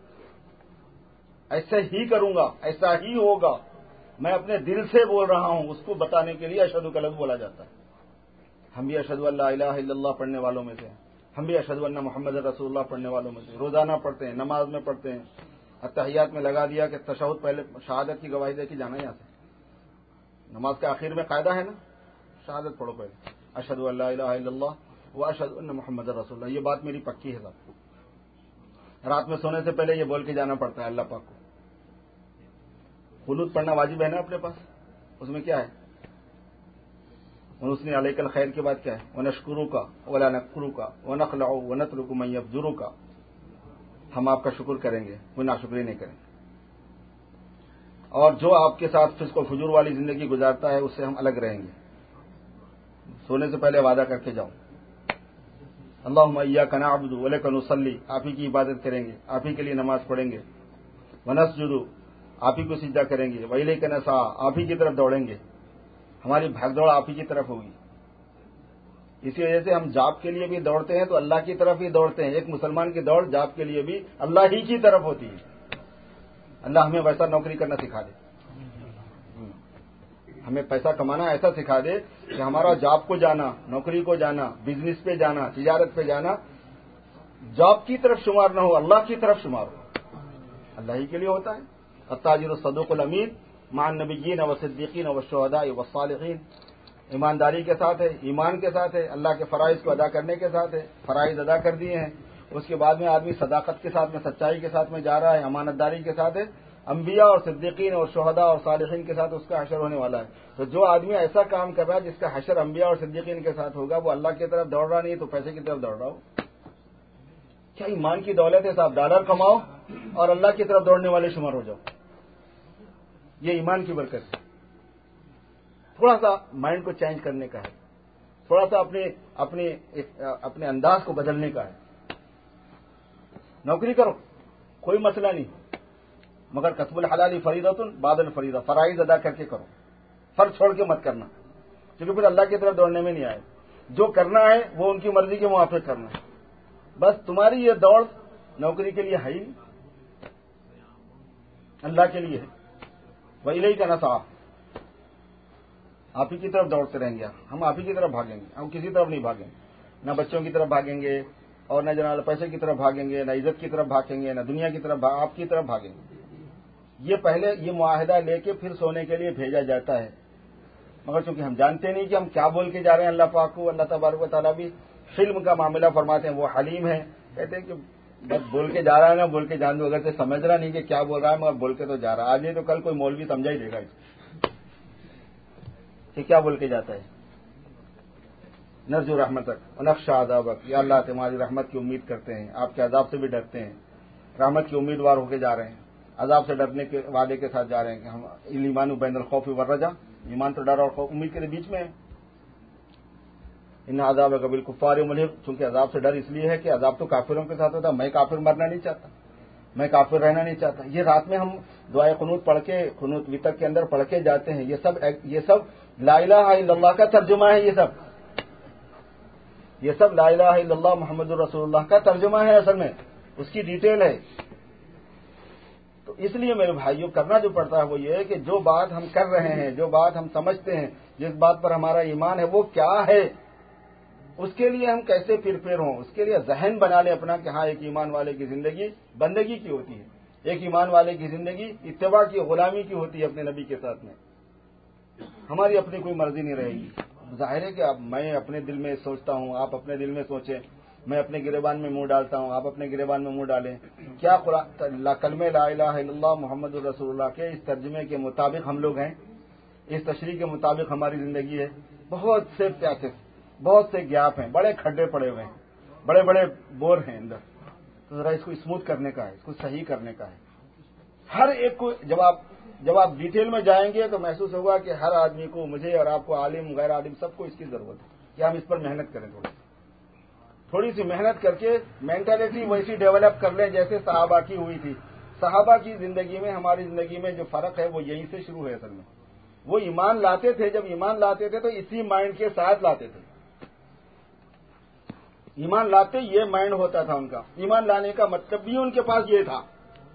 ایسا ہی کروں گا، ایسا ہی ہوگا، میں اپنے دل سے بول رہا ہوں، اس کو بتانے کے لیے اشہدو کا لفظ بولا جاتا ہے۔ ہم بھی اشہدو ان لا الہ الا اللہ پڑھنے والوں میں سے ہیں، ہم بھی اشہدو ان محمد رسول اللہ پڑھنے والوں میں سے، روزانہ پڑھتے ہیں، نماز میں پڑھتے ہیں، اتحیات میں لگا دیا کہ تشہد پہلے شہادت کی گواہی دے کے جانا یہاں سے، نماز کے آخر میں قاعدہ ہے نا، شہادت پڑھو پہلے، اشہدو ان لا الہ الا اللہ و اشہدو ان محمد رسول اللہ، یہ بات میری پکی ہے صاحب۔ رات میں سونے سے پہلے یہ بول کے جانا پڑتا ہے اللہ پاک کو۔ قنوت پڑھنا واجب ہے نا اپنے پاس، اس میں کیا ہے؟ ونثني عليك الخير کے بعد کیا ہے؟ ونشکرک ولا نکفرک ونخلع ونترک من یفجرک. ہم آپ کا شکر کریں گے، کوئی ناشکری نہیں کریں گے. اور جو آپ کے ساتھ فسق و فجور والی زندگی گزارتا ہے اس سے ہم الگ رہیں گے. سونے سے پہلے وعدہ کر کے جاؤ. اللہم ایاک نعبد ولیک نصلی، آپ ہی کی عبادت کریں گے، آپ ہی کے لیے نماز پڑھیں گے. ونسجد، آپ ہی کو سجدہ کریں گے. وإلیک نسعی، آپ ہی کی طرف دوڑیں گے. ہماری بھاگ دوڑ آپ ہی کی طرف ہوگی. اسی وجہ سے ہم جاب کے لیے بھی دوڑتے ہیں تو اللہ کی طرف ہی دوڑتے ہیں. ایک مسلمان کی دوڑ جاب کے لیے بھی اللہ ہی کی طرف ہوتی ہے. اللہ ہمیں ویسا نوکری کرنا سکھا دے، ہمیں پیسہ کمانا ایسا سکھا دے کہ ہمارا جاب کو جانا، نوکری کو جانا، بزنس پہ جانا، تجارت پہ جانا جاب کی طرف شمار نہ ہو، اللہ کی طرف شمار ہو. اللہ ہی کے لیے ہوتا ہے. التاجر الصدوق الامین مع النبیین والصدیقین والشہداء والصالحین. ایمانداری کے ساتھ ہے، ایمان کے ساتھ ہے، اللہ کے فرائض کو ادا کرنے کے ساتھ ہے. فرائض ادا کر دیے ہیں، اس کے بعد میں آدمی صداقت کے ساتھ میں، سچائی کے ساتھ میں جا رہا ہے، امانت داری کے ساتھ ہے. انبیاء اور صدیقین اور شہداء اور صالحین کے ساتھ اس کا حشر ہونے والا ہے. تو جو آدمی ایسا کام کر رہا ہے جس کا حشر انبیاء اور صدیقین کے ساتھ ہوگا، وہ اللہ کی طرف دوڑ رہا نہیں تو پیسے کی طرف دوڑ رہا ہو. کیا ایمان کی دولت ہے صاحب؟ ڈالر کماؤ اور اللہ کی طرف دوڑنے والے شمار ہو جاؤ. یہ ایمان کی برکت ہے. تھوڑا سا مائنڈ کو چینج کرنے کا ہے، تھوڑا سا اپنے انداز کو بدلنے کا ہے. نوکری کرو، کوئی مسئلہ نہیں، مگر کسب الحلال فریضۃ بعد الفریضہ. فرائض ادا کر کے کرو، فرض چھوڑ کے مت کرنا، کیونکہ پھر اللہ کی طرف دوڑنے میں نہیں آئے. جو کرنا ہے وہ ان کی مرضی کے موافق کرنا ہے. بس تمہاری یہ دوڑ نوکری کے لیے ہے ہی، اللہ کے لیے ہے. وإلیک نسعی، آپ ہی کی طرف دوڑتے رہیں گے. ہم آپ ہی کی طرف بھاگیں گے، ہم کسی طرف نہیں بھاگیں گے. نہ بچوں کی طرف بھاگیں گے، اور نہ جناب پیسے کی طرف بھاگیں گے، نہ عزت کی طرف بھاگیں گے، نہ دنیا کی طرف. آپ کی طرف بھاگیں گے. یہ پہلے یہ معاہدہ لے کے پھر سونے کے لیے بھیجا جاتا ہے. مگر چونکہ ہم جانتے نہیں کہ ہم کیا بول کے جا رہے ہیں اللہ پاک کو. اللہ تبارک و تعالیٰ بھی حلم کا معاملہ فرماتے ہیں، وہ حلیم ہے. کہتے ہیں کہ بس بول کے جا رہا ہے نا، بول کے جان دو. اگر سے سمجھ رہا نہیں کہ کیا بول رہا ہے مگر بول کے تو جا رہا ہے. آج نہیں تو کل کوئی مولوی سمجھا ہی دے گا کہ کیا بول کے جاتا ہے. نرجو رحمتک ونخشى عذابک، یا اللہ تمہاری رحمت کی امید کرتے ہیں، آپ کے عذاب سے بھی ڈرتے ہیں. رحمت کی امیدوار ہو کے جا رہے ہیں، عذاب سے ڈرنے کے وعدے کے ساتھ جا رہے ہیں کہ ہم ایمان بین الخوف والرجا. ایمان تو ڈر اور خوف امید کے بیچ میں ہے. ان عذابک بالکفار ملحق، چونکہ عذاب سے ڈر اس لیے ہے کہ عذاب تو کافروں کے ساتھ ہوتا ہے. میں کافر مرنا نہیں چاہتا، میں کافر رہنا نہیں چاہتا. یہ رات میں ہم دعائے قنوت پڑھ کے، قنوت وتر کے اندر پڑھ کے جاتے ہیں. یہ سب لا الہ الا اللہ کا ترجمہ ہے. یہ سب لا الہ الا اللہ محمد الرسول اللہ کا ترجمہ ہے. اصل میں اس کی ڈیٹیل ہے. تو اس لیے میرے بھائیوں کرنا جو پڑتا ہے وہ یہ ہے کہ جو بات ہم کر رہے ہیں، جو بات ہم سمجھتے ہیں، جس بات پر ہمارا ایمان ہے وہ کیا ہے، اس کے لیے ہم کیسے پھر ہوں. اس کے لیے ذہن بنا لیں اپنا کہ ہاں ایک ایمان والے کی زندگی بندگی کی ہوتی ہے. ایک ایمان والے کی زندگی اتباع کی، غلامی کی ہوتی ہے اپنے نبی کے ساتھ میں. ہماری اپنی کوئی مرضی نہیں رہے گی. ظاہر ہے کہ اب میں اپنے دل میں سوچتا ہوں، آپ اپنے دل میں سوچیں. میں اپنے گریبان میں منہ ڈالتا ہوں، آپ اپنے گریبان میں منہ ڈالیں. کیا کلمہ لا الہ الا اللہ محمد الرسول اللہ کے اس ترجمے کے مطابق ہم لوگ ہیں؟ اس تشریح کے مطابق ہماری زندگی ہے؟ بہت سے پیاسے، بہت سے گیپ ہیں، بڑے کھڈے پڑے ہوئے ہیں، بڑے بڑے بور ہیں اندر. تو ذرا اس کو اسموتھ کرنے کا ہے، اس کو صحیح کرنے کا ہے. ہر ایک کو جب آپ ڈیٹیل میں جائیں گے تو محسوس ہوگا کہ ہر آدمی کو، مجھے اور آپ کو، عالم غیر عالم سب کو اس کی ضرورت ہے کہ ہم اس پر محنت کریں. تھوڑی سی محنت کر کے مینٹلٹی ویسی ڈیولپ کر لیں جیسے صحابہ کی ہوئی تھی. صحابہ کی زندگی میں، ہماری زندگی میں جو فرق ہے وہ یہیں سے شروع ہے. اصل میں وہ ایمان لاتے تھے، جب ایمان لاتے تھے تو اسی مائنڈ کے ساتھ لاتے تھے. ایمان لاتے یہ مائنڈ ہوتا تھا ان کا. ایمان لانے کا مطلب بھی ان کے پاس یہ تھا.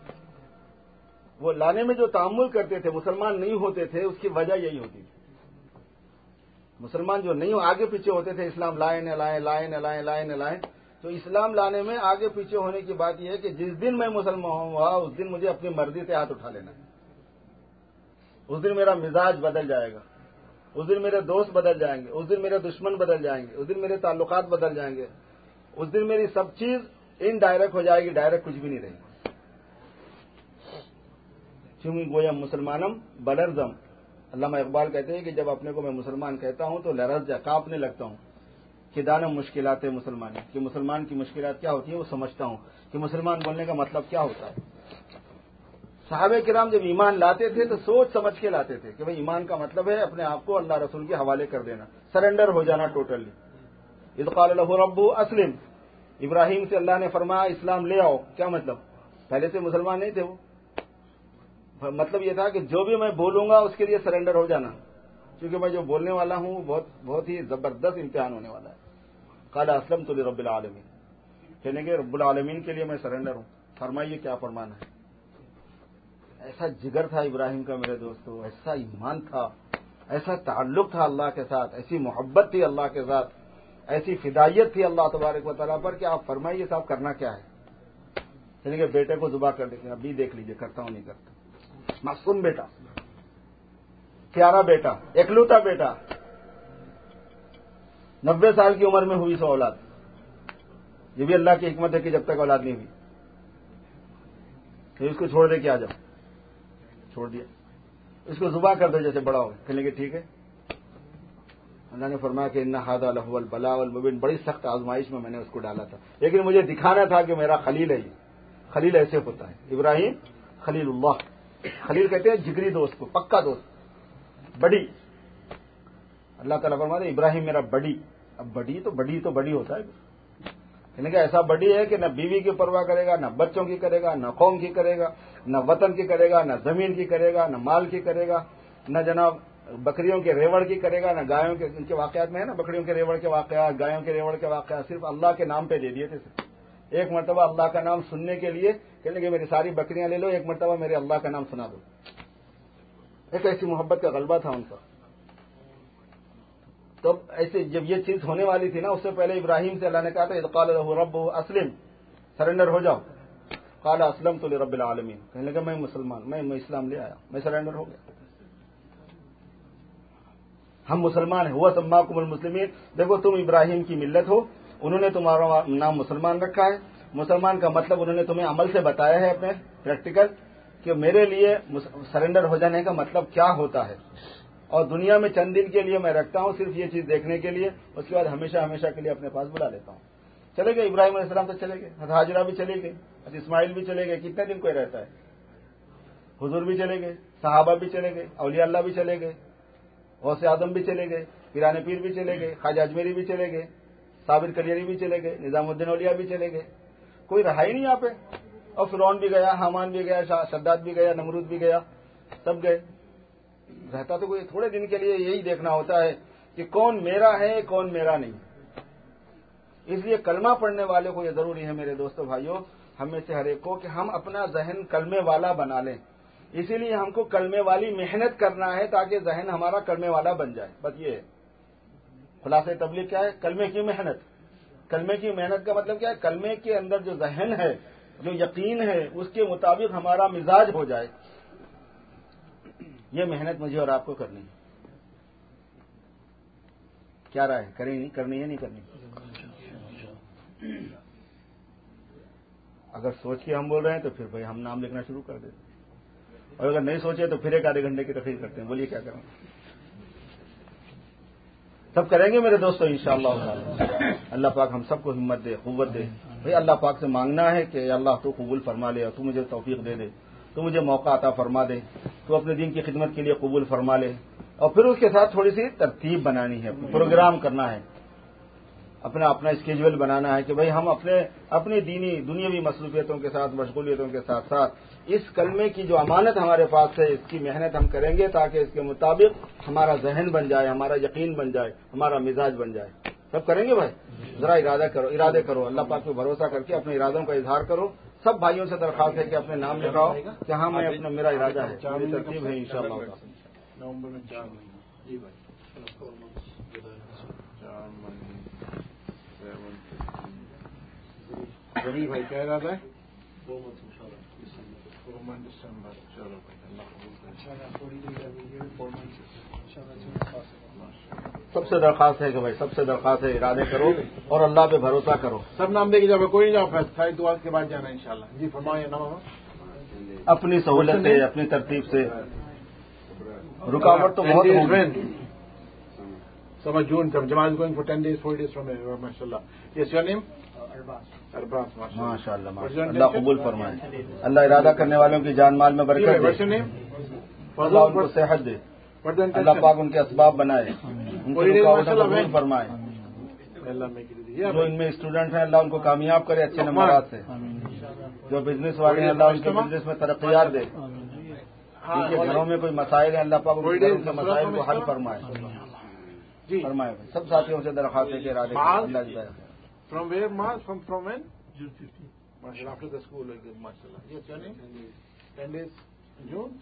وہ لانے میں جو تعامل کرتے تھے، مسلمان نہیں ہوتے تھے، اس کی وجہ یہی ہوتی تھی. مسلمان جو نہیں آگے پیچھے ہوتے تھے، اسلام لائیں نہ لائیں، لائیں نہ لائیں، لائیں نہ لائیں. تو اسلام لانے میں آگے پیچھے ہونے کی بات یہ ہے کہ جس دن میں مسلمان ہوا اس دن مجھے اپنی مرضی سے ہاتھ اٹھا لینا ہے. اس دن میرا مزاج بدل جائے گا، اس دن میرے دوست بدل جائیں گے، اس دن میرے دشمن بدل جائیں گے، اس دن میرے تعلقات بدل جائیں گے، اس دن میری سب چیز انڈائریکٹ ہو جائے گی، ڈائریکٹ کچھ بھی نہیں رہے گی. چونکہ گویا مسلمانم بلرزم علامہ اقبال کہتے ہیں کہ جب اپنے کو میں مسلمان کہتا ہوں تو لرز کانپنے لگتا ہوں کہ دانا مشکلات ہے مسلمان کہ مسلمان کی مشکلات کیا ہوتی ہیں وہ سمجھتا ہوں کہ مسلمان بولنے کا مطلب کیا ہوتا ہے. صحابہ کرام جب ایمان لاتے تھے تو سوچ سمجھ کے لاتے تھے کہ بھئی ایمان کا مطلب ہے اپنے آپ کو اللہ رسول کے حوالے کر دینا, سرنڈر ہو جانا ٹوٹلی. اذ قال له ربه اسلم, ابراہیم سے اللہ نے فرمایا اسلام لے آؤ. کیا مطلب؟ پہلے سے مسلمان نہیں تھے وہ. مطلب یہ تھا کہ جو بھی میں بولوں گا اس کے لیے سرنڈر ہو جانا, کیونکہ میں جو بولنے والا ہوں بہت ہی زبردست امتحان ہونے والا ہے. قال اسلمت لرب العالمین, کہنے کے رب العالمین کے لیے میں سرنڈر ہوں. فرمائیے کیا فرمانا ہے. ایسا جگر تھا ابراہیم کا میرے دوستو, ایسا ایمان تھا, ایسا تعلق تھا اللہ کے ساتھ, ایسی محبت تھی اللہ کے ساتھ, ایسی فدائیت تھی اللہ تبارک و تعالیٰ پر کہ آپ فرمائیے صاحب کرنا کیا ہے. یعنی کہ بیٹے کو ذبح کر دیتے ہیں, ابھی دیکھ لیجئے کرتا ہوں نہیں کرتا. معصوم بیٹا, پیارا بیٹا, اکلوتا بیٹا, 90 سال کی عمر میں ہوئی سو اولاد. یہ بھی اللہ کی حکمت ہے کہ جب تک اولاد نہیں ہوئی تو اس کو چھوڑ دے کے آ جاؤ. چھوڑ دیا, اس کو ذبح کر دو جیسے بڑا ہو. کہنے کے ٹھیک ہے. اللہ نے فرمایا کہ ان ھذا لہو البلاء المبین, بڑی سخت آزمائش میں نے اس کو ڈالا تھا, لیکن مجھے دکھانا تھا کہ میرا خلیل ہے. یہ خلیل ایسے ہوتا ہے. ابراہیم خلیل اللہ, خلیل کہتے ہیں جگری دوست کو, پکا دوست, بڑی. اللہ تعالیٰ فرماتے ہیں ابراہیم میرا بڑی. اب بڑی تو بڑی ہوتا ہے. یعنی کہ ایسا بڑی ہے کہ نہ بیوی کی پرواہ کرے گا, نہ بچوں کی کرے گا, نہ قوم کی کرے گا, نہ وطن کی کرے گا, نہ زمین کی کرے گا, نہ مال کی کرے گا, نہ جناب بکریوں کے ریوڑ کی کرے گا, نہ گایوں کے. ان کے واقعات میں ہے نا بکریوں کے ریوڑ کے واقعات, گایوں کے ریوڑ کے واقعات, صرف اللہ کے نام پہ دے دیے تھے. ایک مرتبہ اللہ کا نام سننے کے لیے کہنے کہ میری ساری بکریاں لے لو, ایک مرتبہ میرے اللہ کا نام سنا دو. ایک ایسی محبت کا غلبہ تھا ان کا. تو ایسے جب یہ چیز ہونے والی تھی نا, اس سے پہلے ابراہیم سے اللہ نے کہا تھا اذ قال له ربه اسلم, سرنڈر ہو جاؤ. قال اسلمت لرب العالمین, کہنے لگا میں مسلمان, میں اسلام لے آیا, میں سرنڈر ہو گیا. ہم مسلمان ہیں. ہوا سماکم المسلمین, دیکھو تم ابراہیم کی ملت ہو, انہوں نے تمہارا نام مسلمان رکھا ہے. مسلمان کا مطلب انہوں نے تمہیں عمل سے بتایا ہے اپنے پریکٹیکل کہ میرے لیے سرنڈر ہو جانے کا مطلب کیا ہوتا ہے. اور دنیا میں چند دن کے لیے میں رکھتا ہوں صرف یہ چیز دیکھنے کے لیے, اس کے بعد ہمیشہ ہمیشہ کے لیے اپنے پاس بلا لیتا ہوں. چلے گئے ابراہیم علیہ السلام تو چلے گئے, ہاجرہ بھی چلے گئے, اسماعیل بھی چلے گئے. کتنے دن کوئی رہتا ہے. حضور بھی چلے گئے, صحابہ بھی چلے گئے, اولیاء اللہ بھی چلے گئے, غوث اعظم بھی چلے گئے, پیران پیر بھی چلے گئے, خواجہ اجمیری بھی چلے گئے, صابر کلیری بھی چلے گئے, نظام الدین اولیاء بھی چلے گئے. کوئی رہا ہی نہیں یہاں پہ. اور فرعون بھی گیا, حامان بھی گیا, شداد بھی گیا, نمرود بھی گیا, سب گئے. رہتا تو کوئی تھوڑے دن کے لیے یہی دیکھنا ہوتا ہے کہ کون میرا ہے کون میرا نہیں. اس لیے کلمہ پڑھنے والے کو یہ ضروری ہے میرے دوستو بھائیوں, ہم میں سے ہر ایک کو کہ ہم اپنا ذہن کلمے والا بنا لیں. اسی لیے ہم کو کلمے والی محنت کرنا ہے تاکہ ذہن ہمارا کلمے والا بن جائے. بس یہ ہے خلاصہ تبلیغ کیا ہے, کلمے کی محنت. کلمے کی محنت کا مطلب کیا ہے, کلمے کے اندر جو ذہن ہے, جو یقین ہے, اس کے مطابق ہمارا مزاج ہو جائے. یہ محنت مجھے اور آپ کو کرنی ہے. کیا رائے ہے, کرنی ہے نہیں کرنی؟ اگر سوچ کے ہم بول رہے ہیں تو پھر بھائی ہم نام لکھنا شروع کر دیتے, اور اگر نہیں سوچے تو پھر 1 آدھے گھنٹے کی تقریر کرتے ہیں. بولیے کیا کریں؟ سب کریں گے میرے دوستوں انشاءاللہ. اللہ پاک ہم سب کو ہمت دے, قوت دے. بھائی اللہ پاک سے مانگنا ہے کہ اللہ تو قبول فرما لے, اور تو مجھے توفیق دے دے, تو مجھے موقع عطا فرما دے, تو اپنے دین کی خدمت کے لیے قبول فرما لے. اور پھر اس کے ساتھ تھوڑی سی ترتیب بنانی ہے, پروگرام کرنا ہے, اپنا اسکیجول بنانا ہے کہ بھائی ہم اپنی دنیاوی مصروفیتوں کے ساتھ, مشغولیتوں کے ساتھ ساتھ اس کلمے کی جو امانت ہمارے پاس ہے, اس کی محنت ہم کریں گے تاکہ اس کے مطابق ہمارا ذہن بن جائے, ہمارا یقین بن جائے, ہمارا مزاج بن جائے. سب کریں گے بھائی؟ ذرا ارادے کرو, اللہ پاک پہ بھروسہ کر کے اپنے ارادوں کا اظہار کرو. سب بھائیوں سے درخواست ہے کہ اپنے نام لکھاؤ کہ ہاں میں میرا ارادہ ہے, میری ترتیب ہے انشاءاللہ. نومبر میں 4 جی بھائی ربی بھائی کہہ رہا تھا 2 منتھ دسمبر. چلو سب سے درخواست ہے کہ بھائی سب سے درخواست ہے ارادے کرو اور اللہ پہ بھروسہ کرو. سب نام دے کے جاؤ, کوئی نہیں جاؤ, خالی دعا کے بعد جانا انشاءاللہ. جی فرمائیے. نام اپنی سہولت سے, اپنی ترتیب سے. رکاوٹ تو بہت ہوگی. Some of June, Jamaat is going for 10 days, 4 days from here, mashallah. Yes, your name? Arbas, ماشاء اللہ. اللہ قبول فرمائے. اللہ ارادہ کرنے والوں کی جان مال میں برکت دے. اللہ ان کو صحت دے. اللہ پاک ان کے اسباب بنائے, ان کو رکاوٹوں کو دور فرمائے. جو ان میں اسٹوڈنٹ ہیں اللہ ان کو کامیاب کرے اچھے نمبرات سے. جو بزنس والے ہیں اللہ ان کے بزنس میں ترقیات دے. جن کے گھروں میں کوئی مسائل ہیں اللہ پاک ان کے مسائل کو حل فرمائے. فرمائے. سب ساتھیوں سے درخواست ہے کہ ارادے اللہ جائے. From where, Mars? From when? June 15. Mashallah, after the school, like this, mashallah. Yes, your name? 10 days in June?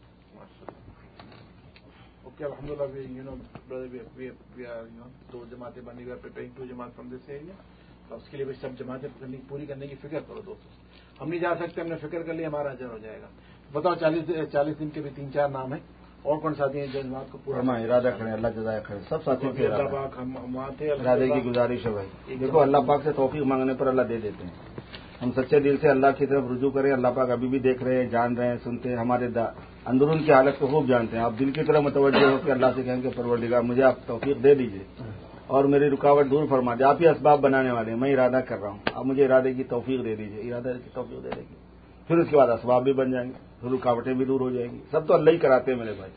Mashallah. Okay, alhamdulillah, brother, we are, two jamaatein bani, we are preparing 2 jamaat from this area. تو اس کے لیے سب جماعتیں پوری کرنے کی فکر کرو دوستوں. ہم نہیں جا سکتے, ہم نے فکر کر لی, ہمارا اجر ہو جائے گا. بتاؤ 40 دن کے بھی 3-4 نام ہیں. اور کون ساتھی ہیں جو جماعت کو پورا ارادہ کریں, اللہ جزائے خیر. سب ساتھیوں کے اللہ پاک ہم وہاں تھے, ارادے کی گزارش ہے بھائی. دیکھو اللہ پاک سے توفیق مانگنے پر اللہ دے دیتے ہیں. ہم سچے دل سے اللہ کی طرف رجوع کریں. اللہ پاک ابھی بھی دیکھ رہے ہیں, جان رہے ہیں, سنتے ہیں, ہمارے اندرون کی حالت کو خوب جانتے ہیں. آپ دل کی طرف متوجہ ہو کہ اللہ سے کہیں کہ پروردگار مجھے آپ توفیق دے دیجیے اور میری رکاوٹ دور فرما دیں. آپ ہی اسباب بنانے والے ہیں, میں ارادہ کر رہا ہوں, آپ مجھے ارادے کی توفیق دے دیجیے. ارادے کی توفیق دے دیں گے, پھر اس کے بعد اسباب بھی بن جائیں گے, پھر رکاوٹیں بھی دور ہو جائیں گی. سب تو اللہ ہی کراتے ہیں میرے بھائی.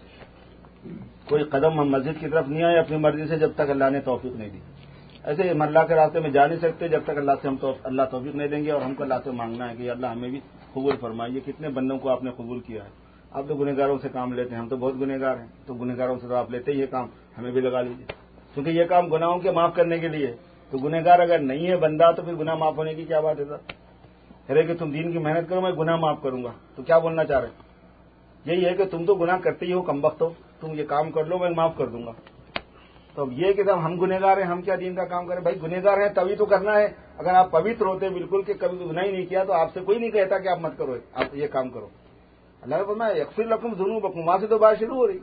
کوئی قدم ہم مسجد کی طرف نہیں آئے اپنی مرضی سے جب تک اللہ نے توفیق نہیں دی. ایسے ہم اللہ کے راستے میں جا نہیں سکتے جب تک اللہ سے ہم اللہ توفیق نہیں دیں گے. اور ہم کو اللہ سے مانگنا ہے کہ اللہ ہمیں بھی قبول فرمائیے. کتنے بندوں کو آپ نے قبول کیا ہے. آپ تو گنہگاروں سے کام لیتے ہیں, ہم تو بہت گنہگار ہیں, تو گنہگاروں سے تو آپ لیتے ہی یہ کام, ہمیں بھی لگا لیجیے. کیونکہ یہ کام گناہوں کے معاف کرنے کے لیے. تو گنہگار اگر نہیں ہے بندہ تو پھر گناہ معاف ہونے کی کیا بات ہے سر. ارے کہ تم دین کی محنت کرو, میں گناہ معاف کروں گا, تو کیا بولنا چاہ رہے ہیں. یہی ہے کہ تم تو گناہ کرتے ہی ہو, کمبخت ہو, تم یہ کام کر لو میں معاف کر دوں گا. تو اب یہ کہ ہم گنہگار ہیں, ہم کیا دین کا کام کریں. بھائی گنہگار ہیں تبھی تو کرنا ہے. اگر آپ پوتر ہوتے بالکل کہ کبھی گناہ ہی نہیں کیا تو آپ سے کوئی نہیں کہتا کہ آپ مت کرو, آپ یہ کام کرو. اللہ نے فرمایا یغفر لکم ذنوبکم, وہاں سے تو بات شروع ہو رہی.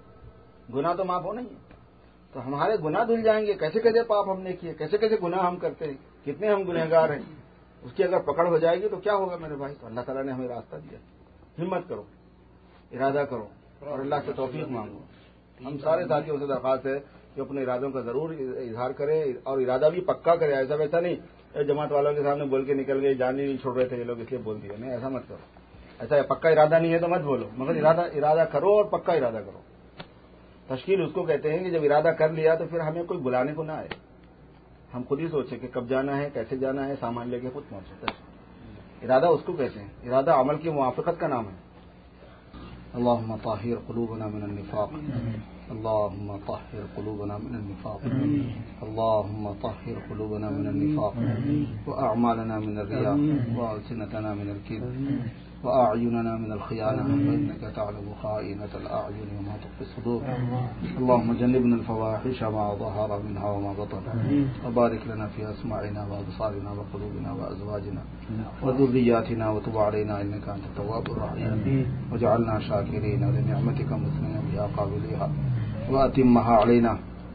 گناہ تو معاف ہونا ہی ہے. تو ہمارے گناہ دھل جائیں گے. کیسے کیسے پاپ ہم نے کیے, کیسے کیسے گناہ ہم کرتے ہیں, کتنے ہم گنہگار ہیں. اس کی اگر پکڑ ہو جائے گی تو کیا ہوگا میرے بھائی. تو اللہ تعالیٰ نے ہمیں راستہ دیا. ہمت کرو, ارادہ کرو اور اللہ سے توفیق مانگو. ہم سارے ساتھیوں سے درخواست ہے کہ اپنے ارادوں کا ضرور اظہار کرے اور ارادہ بھی پکا کرے. ایسا ویسا نہیں جماعت والوں کے سامنے بول کے نکل گئے, جان ہی نہیں چھوڑ رہے تھے یہ لوگ اس لیے بول دیا. نہیں, ایسا مت کرو. ایسا پکا ارادہ نہیں ہے تو مت بولو, مگر ارادہ کرو اور پکا ارادہ کرو. تشکیل اس کو کہتے ہیں کہ جب ارادہ کر لیا تو پھر ہمیں کوئی بلانے کو نہ آئے. ہم خود ہی سوچیں کہ کب جانا ہے, کیسے جانا ہے, سامان لے کے خود پہنچے. ارادہ اس کو کہتے ہیں. ارادہ عمل کی موافقت کا نام ہے. اللهم طهر قلوبنا من النفاق, اللهم طهر قلوبنا من النفاق, اللهم طهر قلوبنا من النفاق, وأعمالنا من الرياء, وألسنتنا من الكذب, وأعيننا من الخيانة, فإنك تعلم خائنة الأعين وما تخفي الصدور. اللهم جنبنا الفواحش ما ظهر منها وما بطن, وبارك لنا في أسماعنا وأبصارنا وقلوبنا وأزواجنا وذرياتنا, وتب علينا إنك أنت التواب الرحيم, وجعلنا شاكرين لنعمتك مثنين بها قابليها وأتمها علينا.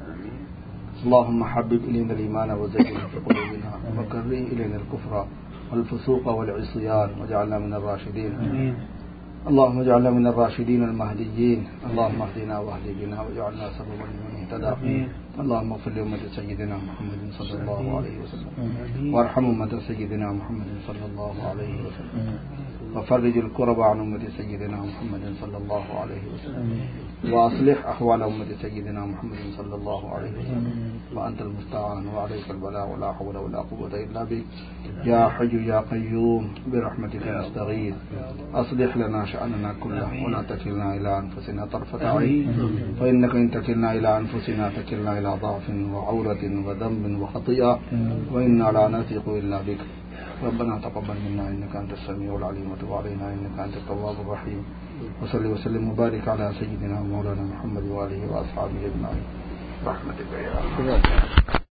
اللهم حبب إلينا الإيمان وزينه في قلوبنا, وكره إلينا الكفر والفسوق والعصيان, واجعلنا من الراشدين. اللهم اجعلنا من الراشدين المهديين. اللهم اهدنا واهد بنا واجعلنا سببا لمن اهتدى. اللهم اغفر لأمة سيدنا محمد صلى الله عليه وسلم, وارحم أمة سيدنا محمد صلى الله عليه وسلم, وفرج الكرب عن أمة سيدنا محمد صلى الله عليه وسلم, وأصلح أحوال أمة سيدنا محمد صلى الله عليه وسلم. وأنت المستعان وعليك البلاء, ولا حول ولا قوة إلا بك. يا حي يا قيوم برحمتك نستغيث, أصلح لنا شأننا كله ولا تكلنا إلى أنفسنا طرفة عين, فإنك إن تكلنا إلى أنفسنا تكلنا إلى ضعف وعورة وذنب وخطيئة, وإنا لا نثق إلا بك. ربنا تقبل منا إنك أنت السميع العليم, وتب علينا إنك أنت التواب الرحيم. وصل وسلم وبارك على سيدنا مولانا محمد وآله وأصحابه أجمعين برحمتك يا رب.